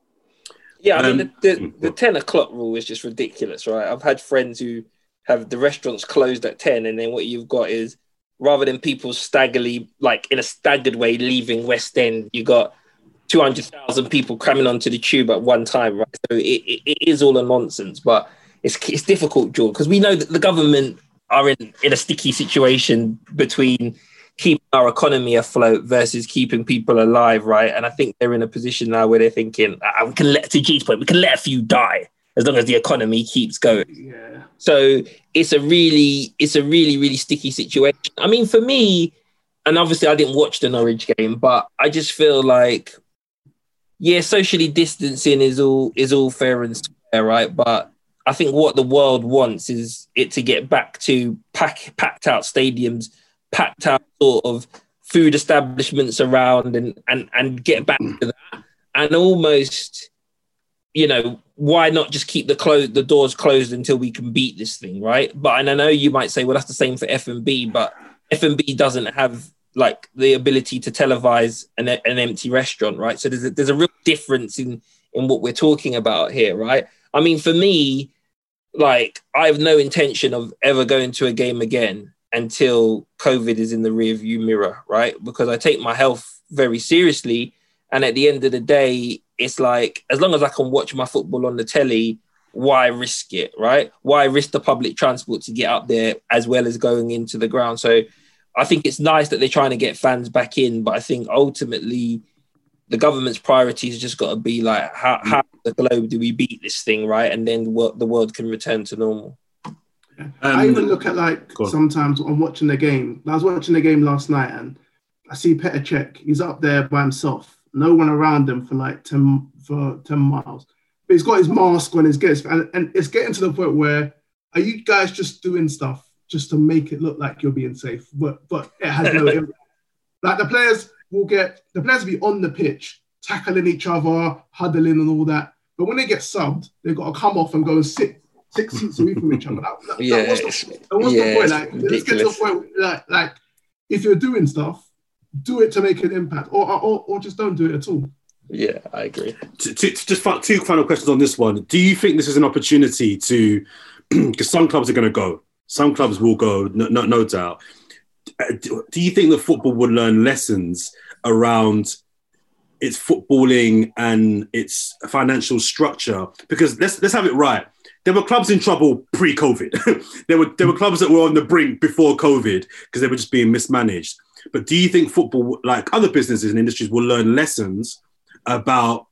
[SPEAKER 3] Yeah, I mean, the 10 o'clock rule is just ridiculous, right? I've had friends who have the restaurants closed at 10, and then what you've got is, rather than people in a staggered way, leaving West End, you got 200,000 people cramming onto the tube at one time, right? So it is all a nonsense, but it's difficult, George, because we know that the government are in a sticky situation between keeping our economy afloat versus keeping people alive, right? And I think they're in a position now where they're thinking, we can let a few die as long as the economy keeps going.
[SPEAKER 2] Yeah.
[SPEAKER 3] So it's a really, really sticky situation. I mean, for me, and obviously I didn't watch the Norwich game, but I just feel like, yeah, socially distancing is all fair and square, right? But I think what the world wants is it to get back to packed out stadiums, packed out sort of food establishments around, and get back to that. And almost, why not just keep the doors closed until we can beat this thing, right? But and I know you might say, well, that's the same for F&B, but F&B doesn't have like the ability to televise an empty restaurant, right? So there's a real difference in what we're talking about here, right? I mean, for me, like, I have no intention of ever going to a game again until COVID is in the rearview mirror, right? Because I take my health very seriously. And at the end of the day, it's like, as long as I can watch my football on the telly, why risk it, right? Why risk the public transport to get up there as well as going into the ground? So I think it's nice that they're trying to get fans back in, but I think ultimately the government's priorities just got to be like, how the globe do we beat this thing, right? And then the world can return to normal.
[SPEAKER 2] I even look at sometimes I'm watching the game. I was watching the game last night and I see Petr Cech. He's up there by himself. No one around him for like 10 miles. But he's got his mask on his guest. And it's getting to the point where, are you guys just doing stuff just to make it look like you're being safe? But it has no impact. Like the players will be on the pitch, tackling each other, huddling and all that. But when they get subbed, they've got to come off and go and sit 6 seats away from each other. What's the point? Like, let's get to the point where, like, if you're doing stuff, do it to make an impact, or just don't do it at all.
[SPEAKER 3] Yeah, I agree.
[SPEAKER 1] Just two final questions on this one. Do you think this is an opportunity to, because some clubs are going to go, some clubs will go, no doubt. Do you think that football would learn lessons around its footballing and its financial structure? Because let's have it right. There were clubs in trouble pre-COVID. there were clubs that were on the brink before COVID because they were just being mismanaged. But do you think football, like other businesses and industries, will learn lessons about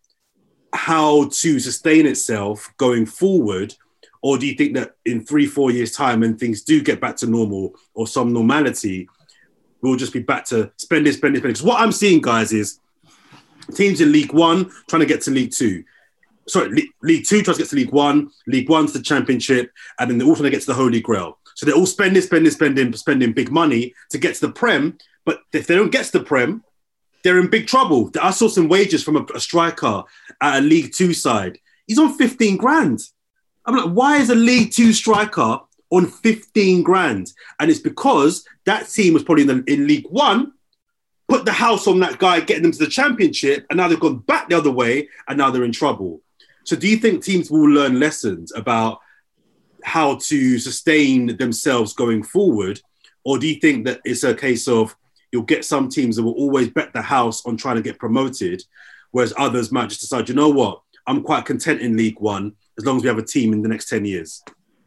[SPEAKER 1] how to sustain itself going forward? Or do you think that in 3-4 years' time, when things do get back to normal or some normality, we'll just be back to spending? Because what I'm seeing, guys, is teams in League One trying to get to League Two. Sorry, League Two tries to get to League One, League One's the Championship, and then they're all trying to get to the Holy Grail. So they're all spending big money to get to the Prem. But if they don't get to the Prem, they're in big trouble. I saw some wages from a striker at a League Two side. He's on 15 grand. I'm like, why is a League Two striker on 15 grand? And it's because that team was probably in League One, put the house on that guy, getting them to the Championship, and now they've gone back the other way, and now they're in trouble. So do you think teams will learn lessons about how to sustain themselves going forward? Or do you think that it's a case of you'll get some teams that will always bet the house on trying to get promoted, whereas others might just decide, you know what, I'm quite content in League One as long as we have a team in the next 10 years?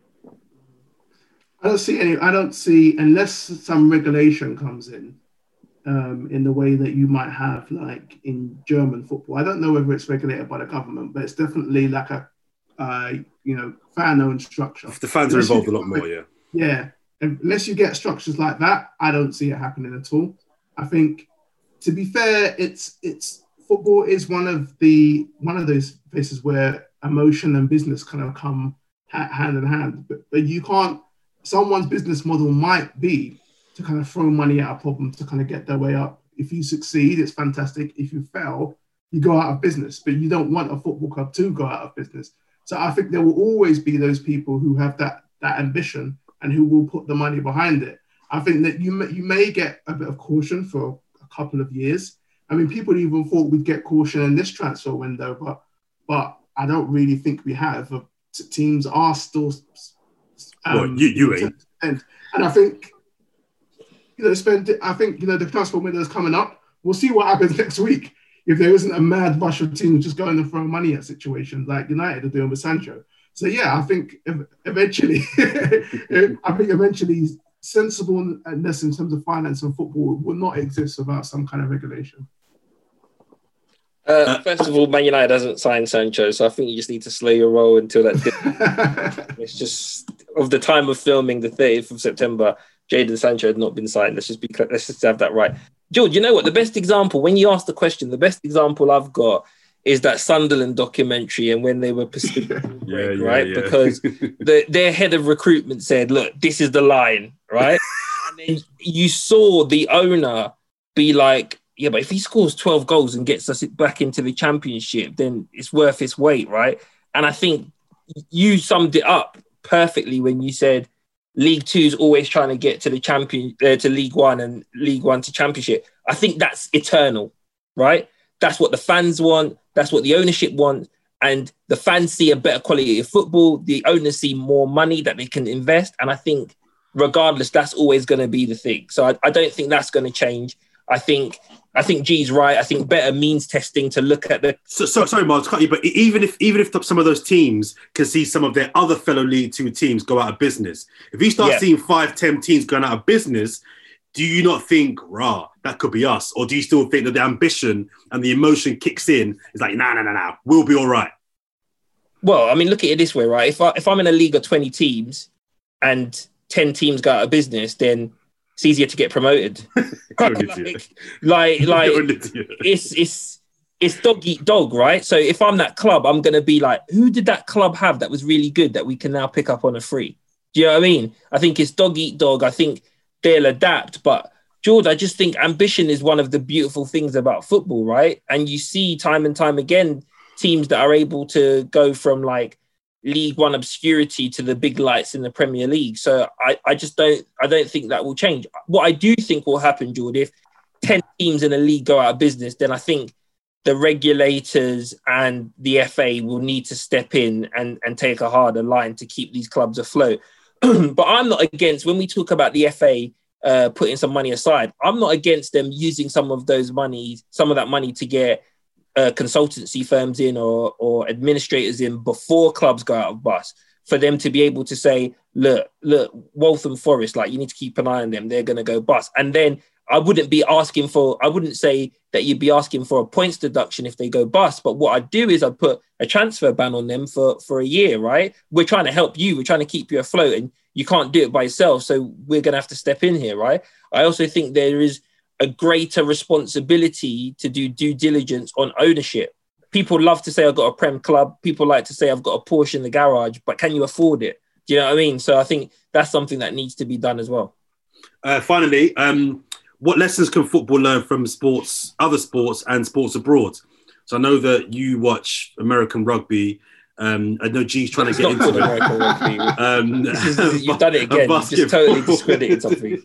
[SPEAKER 2] I don't see, unless some regulation comes in the way that you might have like in German football. I don't know whether it's regulated by the government, but it's definitely like a, fan-owned structure.
[SPEAKER 1] The fans are involved a lot more, yeah.
[SPEAKER 2] Yeah. Unless you get structures like that, I don't see it happening at all. I think, to be fair, it's football is one of those places where emotion and business kind of come hand in hand. But you can't. Someone's business model might be to kind of throw money at a problem to kind of get their way up. If you succeed, it's fantastic. If you fail, you go out of business. But you don't want a football club to go out of business. So I think there will always be those people who have that ambition and who will put the money behind it. I think that you may get a bit of caution for a couple of years. I mean, people even thought we'd get caution in this transfer window, but I don't really think we have. Teams are still...
[SPEAKER 1] you ain't.
[SPEAKER 2] And I think, the transfer window is coming up. We'll see what happens next week. If there isn't a mad rush of teams just going to throw money at situations like United are doing with Sancho. So yeah, I think eventually, sensibleness in terms of finance and football will not exist without some kind of regulation.
[SPEAKER 3] First of all, Man United hasn't signed Sancho, so I think you just need to slow your roll until that. It's just of the time of filming, the 30th of September, Jadon Sancho had not been signed. Let's just have that right. George, you know what? The best example, when you asked the question, the best example I've got is that Sunderland documentary and when they were pursuing right? Yeah. Because their head of recruitment said, look, this is the line, right? And then you saw the owner be like, yeah, but if he scores 12 goals and gets us back into the Championship, then it's worth its weight, right? And I think you summed it up perfectly when you said League Two is always trying to get to the to League One and League One to Championship. I think that's eternal, right? That's what the fans want. That's what the ownership wants. And the fans see a better quality of football. The owners see more money that they can invest. And I think regardless, that's always going to be the thing. So I don't think that's going to change. I think G's right. I think better means testing to look at the...
[SPEAKER 1] Sorry, Miles, cut you, but even if some of those teams can see some of their other fellow League Two teams go out of business, if you start seeing 5-10 teams going out of business, do you not think, that could be us? Or do you still think that the ambition and the emotion kicks in? It's like, nah, we'll be all right.
[SPEAKER 3] Well, I mean, look at it this way, right? If I'm in a league of 20 teams and 10 teams go out of business, then it's easier to get promoted. It's dog eat dog, right? So if I'm that club, I'm going to be like, who did that club have that was really good that we can now pick up on a free? Do you know what I mean? I think it's dog eat dog. I think they'll adapt. But George, I just think ambition is one of the beautiful things about football, right? And you see time and time again, teams that are able to go from like League One obscurity to the big lights in the Premier League. So I don't think that will change. What I do think will happen, George, if 10 teams in a league go out of business, then I think the regulators and the FA will need to step in and take a harder line to keep these clubs afloat. But I'm not against, when we talk about the FA putting some money aside, I'm not against them using some of that money to get consultancy firms in or administrators in before clubs go out of bust, for them to be able to say, look, Waltham Forest, like, you need to keep an eye on them. They're going to go bust. And then I wouldn't say that you'd be asking for a points deduction if they go bust. But what I'd do is I'd put a transfer ban on them for a year, right? We're trying to help you. We're trying to keep you afloat, and you can't do it by yourself. So we're going to have to step in here, right? I also think there is a greater responsibility to do due diligence on ownership. People love to say, I've got a Prem club. People like to say, I've got a Porsche in the garage, but can you afford it? Do you know what I mean? So I think that's something that needs to be done as well.
[SPEAKER 1] Finally, what lessons can football learn from sports, other sports, and sports abroad? So I know that you watch American rugby. I know G's trying to get into it.
[SPEAKER 3] American rugby. You've done it again. You just totally discredited something.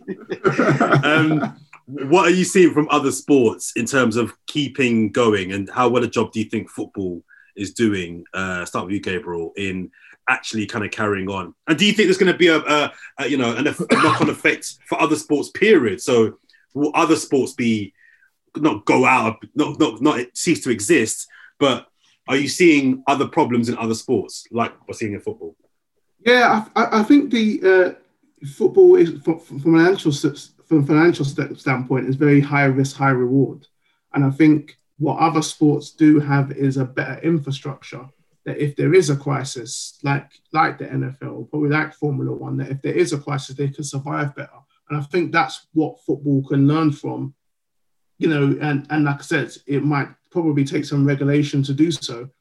[SPEAKER 1] What are you seeing from other sports in terms of keeping going, and how well a job do you think football is doing? Start with you, Gabriel, in actually kind of carrying on. And do you think there's going to be a knock-on effect for other sports? Period. So will other sports be not go out, not cease to exist, but are you seeing other problems in other sports like we're seeing in football?
[SPEAKER 2] Yeah, I think the football is from a financial standpoint is very high risk, high reward, and I think what other sports do have is a better infrastructure. That if there is a crisis, like the NFL, probably like Formula One, that if there is a crisis, they can survive better. And I think that's what football can learn from, and like I said, it might probably take some regulation to do so.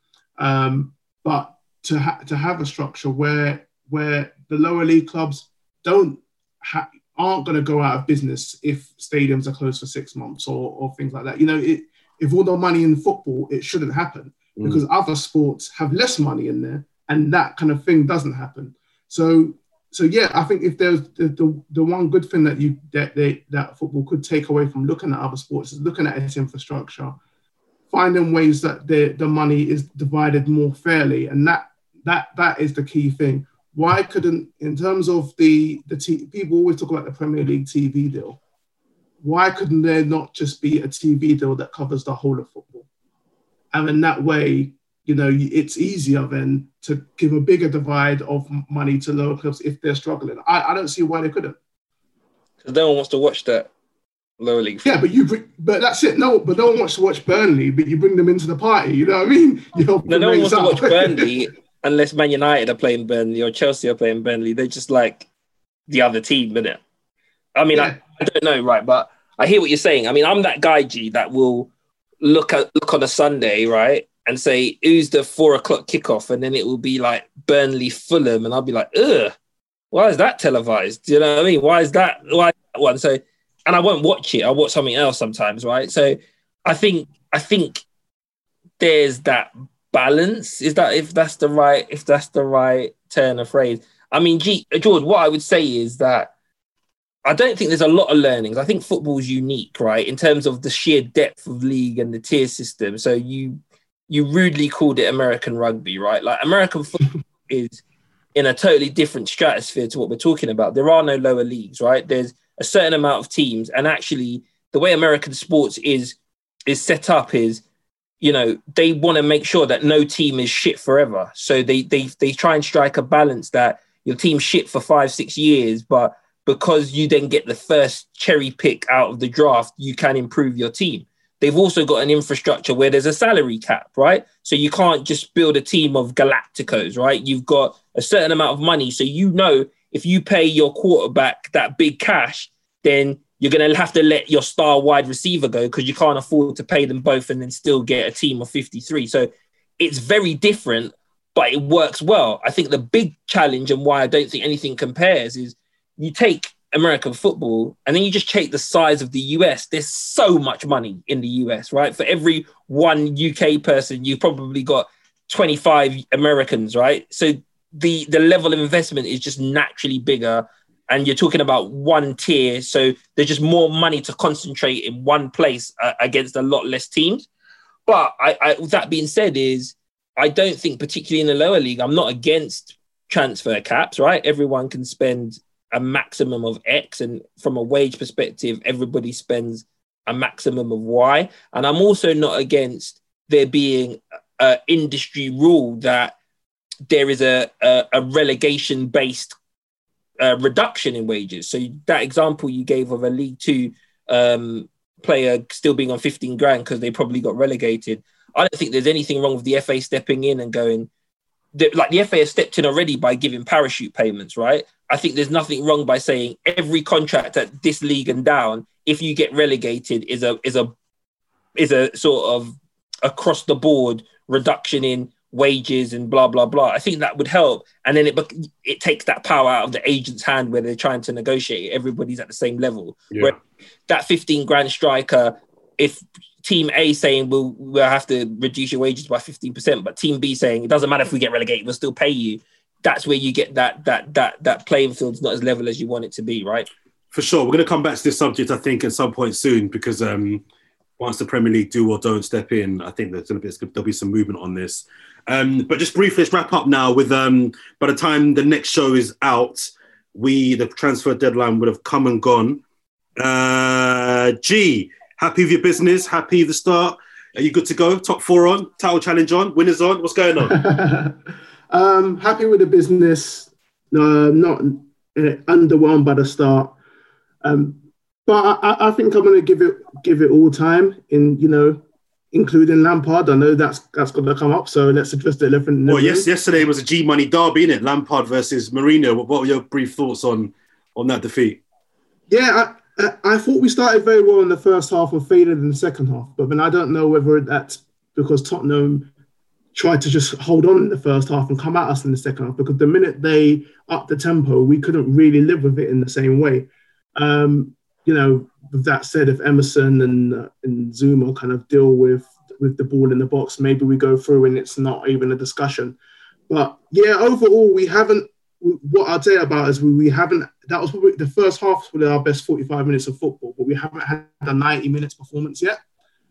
[SPEAKER 2] But to have a structure where the lower league clubs aren't going to go out of business if stadiums are closed for 6 months or things like that. If all the money in football, it shouldn't happen. Because other sports have less money in there, and that kind of thing doesn't happen. So yeah, I think if there's the one good thing that football could take away from looking at other sports is looking at its infrastructure, finding ways that the money is divided more fairly, and that is the key thing. Why couldn't, in terms of people always talk about the Premier League TV deal, why couldn't there not just be a TV deal that covers the whole of football? And in that way, it's easier then to give a bigger divide of money to lower clubs if they're struggling. I don't see why they couldn't.
[SPEAKER 3] Because no one wants to watch that lower league.
[SPEAKER 2] Yeah, but that's it. No, but no one wants to watch Burnley, but you bring them into the party. You know what I mean?
[SPEAKER 3] No one wants to watch Burnley unless Man United are playing Burnley or Chelsea are playing Burnley. They're just like the other team, isn't it? I mean, yeah. I don't know, right? But I hear what you're saying. I mean, I'm that guy, G, that will look on a Sunday, right, and say, who's the 4:00 kickoff? And then it will be like Burnley Fulham. And I'll be like, ugh, why is that televised? Do you know what I mean? Why is that one? So, and I won't watch it. I'll watch something else sometimes, right? So I think there's that balance. Is that if that's the right turn of phrase? I mean, George, what I would say is that I don't think there's a lot of learnings. I think football is unique, right, in terms of the sheer depth of league and the tier system. So you rudely called it American rugby, right? Like American football is in a totally different stratosphere to what we're talking about. There are no lower leagues, right? There's a certain amount of teams, and actually the way American sports is set up is, they want to make sure that no team is shit forever. So they try and strike a balance that your team's shit for 5-6 years, but because you then get the first cherry pick out of the draft, you can improve your team. They've also got an infrastructure where there's a salary cap, right? So you can't just build a team of Galacticos, right? You've got a certain amount of money. So if you pay your quarterback that big cash, then you're going to have to let your star wide receiver go because you can't afford to pay them both and then still get a team of 53. So it's very different, but it works well. I think the big challenge and why I don't think anything compares is you take American football and then you just take the size of the US. There's so much money in the US, right? For every one UK person, you've probably got 25 Americans, right? So the level of investment is just naturally bigger, and you're talking about one tier. So there's just more money to concentrate in one place against a lot less teams. But that being said, I don't think, particularly in the lower league, I'm not against transfer caps, right? Everyone can spend a maximum of X, and from a wage perspective, everybody spends a maximum of Y. And I'm also not against there being an industry rule that there is a relegation-based reduction in wages. So that example you gave of a League Two player still being on 15 grand because they probably got relegated, I don't think there's anything wrong with the FA stepping in and going, the FA has stepped in already by giving parachute payments, right? I think there's nothing wrong by saying every contract at this league and down, if you get relegated, is a sort of across the board reduction in wages and blah, blah, blah. I think that would help. And then it takes that power out of the agent's hand where they're trying to negotiate. Everybody's at the same level. Yeah. Where that 15 grand striker, if team A saying we'll have to reduce your wages by 15%, but team B saying it doesn't matter if we get relegated, we'll still pay you. That's where you get that playing field's not as level as you want it to be, right?
[SPEAKER 1] For sure. We're going to come back to this subject, I think, at some point soon, because once the Premier League do or don't step in, I think there'll be some movement on this. But just briefly, let's wrap up now with, by the time the next show is out, the transfer deadline would have come and gone. G, happy with your business? Happy with the start? Are you good to go? Top 4 on? Title challenge on? Winners on? What's going on?
[SPEAKER 2] Happy with the business. Not underwhelmed by the start. But I think I'm going to give it all time including Lampard. I know that's going to come up, so let's address the elephant in the room.
[SPEAKER 1] Yesterday was a G-Money derby, innit? Lampard versus Mourinho. What were your brief thoughts on that defeat?
[SPEAKER 2] Yeah, I thought we started very well in the first half and faded in the second half, but then I don't know whether that's because Tottenham tried to just hold on in the first half and come at us in the second half, because the minute they upped the tempo, we couldn't really live with it in the same way. With that said, if Emerson and Zuma kind of deal with the ball in the box, maybe we go through and it's not even a discussion. But yeah, overall, we haven't. What I'd say about is we haven't. That was probably the first half was our best 45 minutes of football, but we haven't had a 90 minutes performance yet.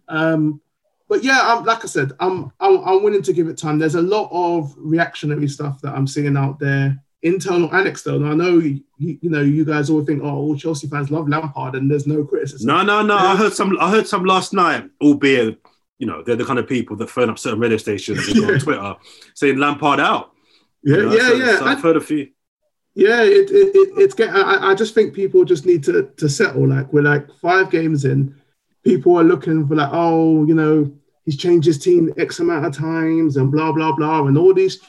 [SPEAKER 2] But yeah, like I said, I'm willing to give it time. There's a lot of reactionary stuff that I'm seeing out there, internal and external. I know you guys all think, all Chelsea fans love Lampard, and there's no criticism.
[SPEAKER 1] No. I heard some last night, albeit they're the kind of people that phone up certain radio stations on Twitter saying Lampard out.
[SPEAKER 2] Yeah.
[SPEAKER 1] So I've heard a few.
[SPEAKER 2] Yeah, it's getting. I just think people just need to settle. Like, we're like 5 games in, people are looking for like, he's changed his team X amount of times and blah blah blah, and all these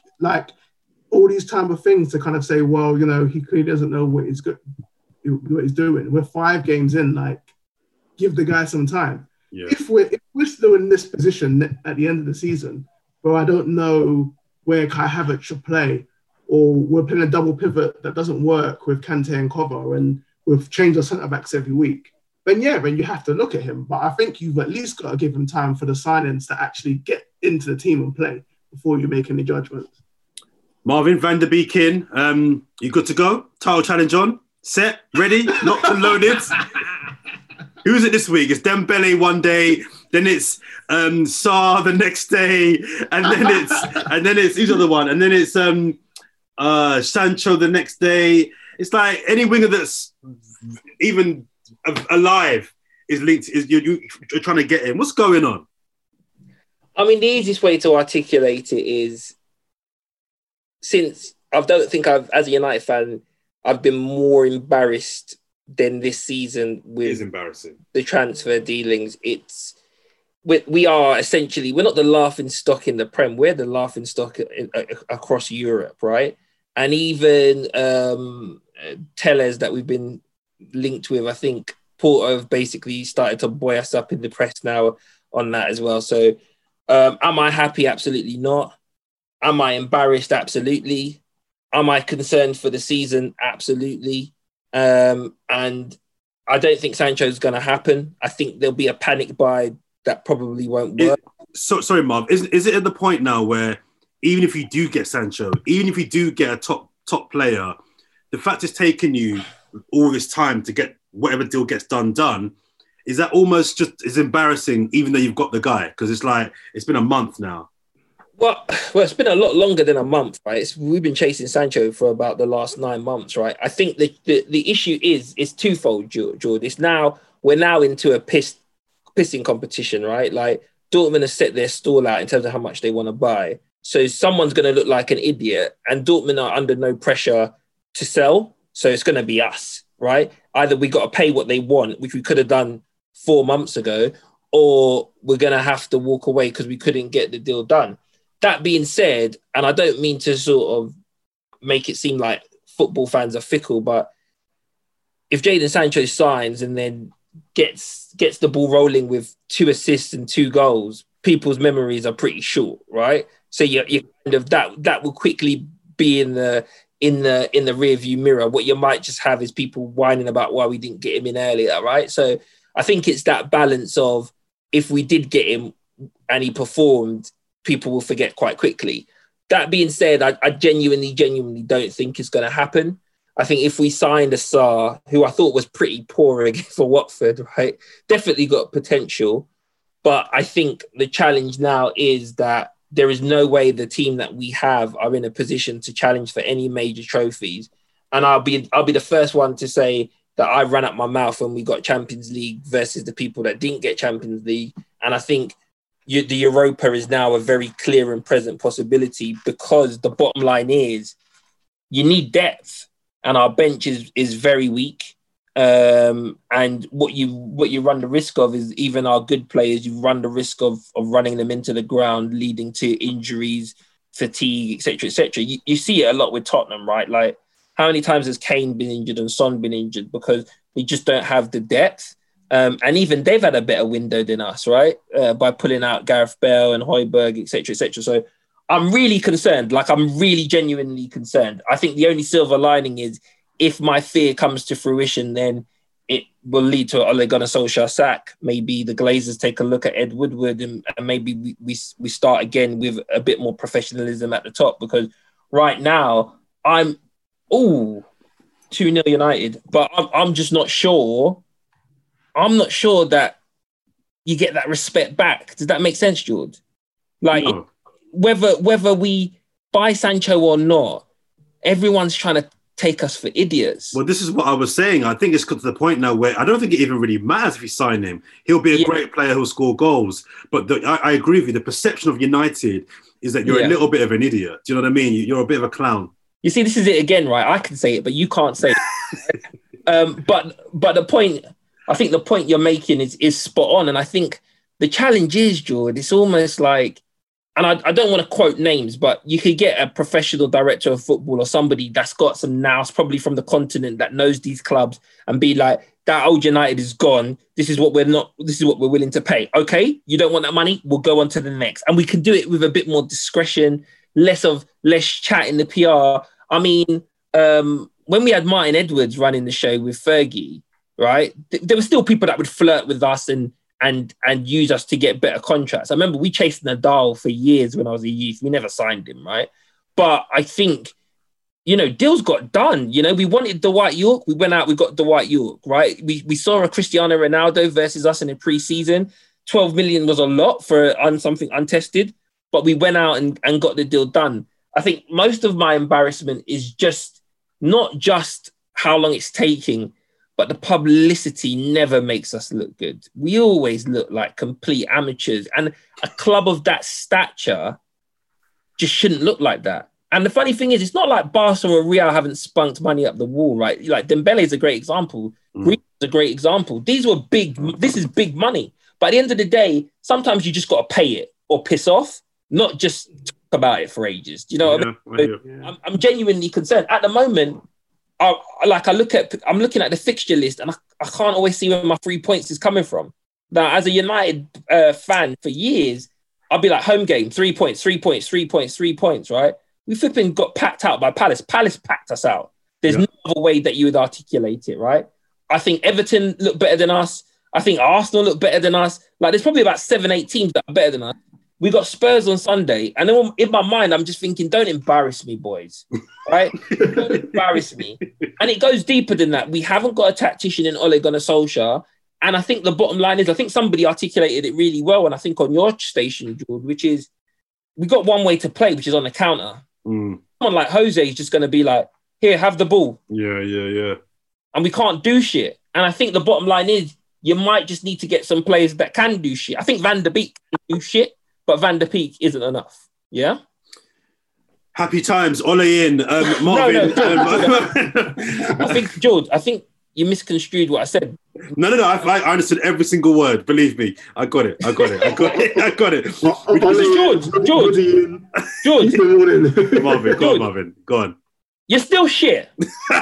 [SPEAKER 2] type of things to kind of say, well, he clearly doesn't know what he's doing. We're 5 games in, like, give the guy some time. Yeah. If we're still in this position at the end of the season, well, I don't know where Kai Havertz should play, or we're playing a double pivot that doesn't work with Kante and Cover, and we've changed our centre-backs every week, then you have to look at him. But I think you've at least got to give him time for the signings to actually get into the team and play before you make any judgments.
[SPEAKER 1] Marvin van der Beek in. You good to go? Title challenge on? Set? Ready? Locked and loaded? Who is it this week? It's Dembele one day, then it's Sarr the next day, and then it's who's the other one? And then it's Sancho the next day. It's like any winger that's even alive is linked. You're trying to get in. What's going on?
[SPEAKER 3] I mean, the easiest way to articulate it is, since I don't think as a United fan, I've been more embarrassed than this season with the transfer dealings. We are essentially, we're not the laughing stock in the Prem, we're the laughing stock across Europe, right? And even Tellez that we've been linked with, I think Porto have basically started to buoy us up in the press now on that as well. So am I happy? Absolutely not. Am I embarrassed? Absolutely. Am I concerned for the season? Absolutely. And I don't think Sancho's going to happen. I think there'll be a panic buy that probably won't work.
[SPEAKER 1] Sorry, Marv. Is it at the point now where even if you do get Sancho, even if you do get a top player, the fact it's taken you all this time to get whatever deal gets done, is that almost just as embarrassing, even though you've got the guy? Because it's like, it's been a month now.
[SPEAKER 3] Well, it's been a lot longer than a month, right? We've been chasing Sancho for about the last 9 months, right? I think the issue is twofold, George. We're now into a pissing competition, right? Like, Dortmund has set their stall out in terms of how much they want to buy. So someone's going to look like an idiot, and Dortmund are under no pressure to sell. So it's going to be us, right? Either we got to pay what they want, which we could have done 4 months ago, or we're going to have to walk away because we couldn't get the deal done. That being said, and I don't mean to sort of make it seem like football fans are fickle, but if Jadon Sancho signs and then gets the ball rolling with 2 assists and 2 goals, people's memories are pretty short, right? So you kind of that will quickly be in the rear view mirror. What you might just have is people whining about why we didn't get him in earlier, right? So I think it's that balance of, if we did get him and he performed, people will forget quite quickly. That being said, I genuinely don't think it's going to happen. I think if we signed a Sarr, who I thought was pretty poor again for Watford, right, definitely got potential. But I think the challenge now is that there is no way the team that we have are in a position to challenge for any major trophies. And I'll be the first one to say that I ran up my mouth when we got Champions League versus the people that didn't get Champions League. And I think the Europa is now a very clear and present possibility, because the bottom line is you need depth, and our bench is very weak. And what you run the risk of is, even our good players, you run the risk of running them into the ground, leading to injuries, fatigue, etc., etc. You see it a lot with Tottenham, right? Like, how many times has Kane been injured and Son been injured because we just don't have the depth? And even they've had a better window than us, right? By pulling out Gareth Bale and Højbjerg, etc., etc. So I'm really concerned. Like, I'm really genuinely concerned. I think the only silver lining is, if my fear comes to fruition, then it will lead to Ole Gunnar Solskjaer sack. Maybe the Glazers take a look at Ed Woodward, and maybe we start again with a bit more professionalism at the top. Because right now, I'm 2-0 United, but I'm just not sure. I'm not sure that you get that respect back. Does that make sense, George? Like,
[SPEAKER 1] No.
[SPEAKER 3] Whether we buy Sancho or not, everyone's trying to take us for idiots.
[SPEAKER 1] Well, this is what I was saying. I think it's got to the point now where I don't think it even really matters if you sign him. He'll be a great player who'll score goals. But I agree with you. The perception of United is that you're a little bit of an idiot. Do you know what I mean? You're a bit of a clown.
[SPEAKER 3] You see, this is it again, right? I can say it, but you can't say it. But the point, I think the point you're making is spot on. And I think the challenge is, George, it's almost like, and I don't want to quote names, but you could get a professional director of football or somebody that's got some nous, probably from the continent, that knows these clubs, and be like, that old United is gone. This is what we're willing to pay. Okay, you don't want that money? We'll go on to the next. And we can do it with a bit more discretion, less chat in the PR. I mean, when we had Martin Edwards running the show with Fergie, right, there were still people that would flirt with us and use us to get better contracts. I remember we chased Nadal for years when I was a youth. We never signed him, right? But I think, deals got done. We wanted Dwight York. We went out, we got Dwight York, right? We saw a Cristiano Ronaldo versus us in the pre-season. 12 million was a lot for something untested, but we went out and got the deal done. I think most of my embarrassment is just not just how long it's taking, but the publicity never makes us look good. We always look like complete amateurs. And a club of that stature just shouldn't look like that. And the funny thing is, it's not like Barca or Real haven't spunked money up the wall, right? Like, Dembele is a great example. Greece is a great example. This is big money. But at the end of the day, sometimes you just got to pay it or piss off, not just talk about it for ages. Do you know what I mean? Yeah. I'm genuinely concerned. At the moment, I'm looking at the fixture list, and I can't always see where my 3 points is coming from. Now, as a United fan for years, I'll be like, home game, 3 points, 3 points, 3 points, 3 points, right? We flipping got packed out by Palace. Palace packed us out. There's no other way that you would articulate it, right? I think Everton look better than us. I think Arsenal look better than us. Like, there's probably about 7-8 teams that are better than us. We got Spurs on Sunday, and then in my mind, I'm just thinking, don't embarrass me, boys, right? Don't embarrass me. And it goes deeper than that. We haven't got a tactician in Ole Gunnar Solskjaer. And I think the bottom line is, I think somebody articulated it really well, and I think on your station, George, which is, we got one way to play, which is on the counter. Someone like Jose is just going to be like, here, have the ball.
[SPEAKER 1] Yeah.
[SPEAKER 3] And we can't do shit. And I think the bottom line is, you might just need to get some players that can do shit. I think Van der Beek can do shit, but Van der Beek isn't enough. Yeah?
[SPEAKER 1] Happy times. Ole in. Marvin.
[SPEAKER 3] George, I think you misconstrued what I said.
[SPEAKER 1] No. I understood every single word. Believe me. I got it.
[SPEAKER 3] George.
[SPEAKER 1] Marvin. Go on.
[SPEAKER 3] You're still shit.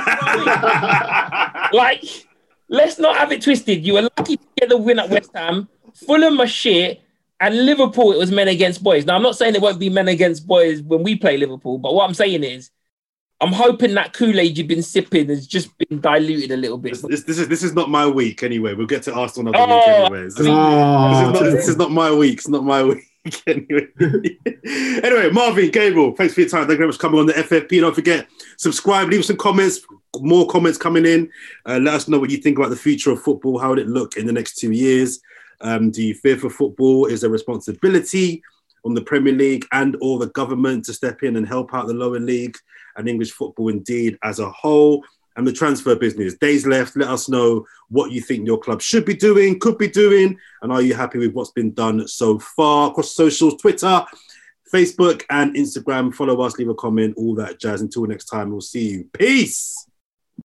[SPEAKER 3] Like, let's not have it twisted. You were lucky to get the win at West Ham. Fulham are shit. And Liverpool, it was men against boys. Now, I'm not saying it won't be men against boys when we play Liverpool, but what I'm saying is, I'm hoping that Kool-Aid you've been sipping has just been diluted a little bit.
[SPEAKER 1] This is not my week anyway. We'll get to Arsenal another week anyway. This is not my week. It's not my week anyway. Anyway, Marvin, Gabriel, thanks for your time. Thank you very much for coming on the FFP. Don't forget, subscribe, leave some comments. More comments coming in. Let us know what you think about the future of football. How would it look in the next 2 years? Do you fear for football? Is there responsibility on the Premier League and or the government to step in and help out the lower league and English football indeed as a whole? And the transfer business. Days left. Let us know what you think your club should be doing, could be doing, and are you happy with what's been done so far? Across socials, Twitter, Facebook and Instagram. Follow us, leave a comment, all that jazz. Until next time, we'll see you. Peace.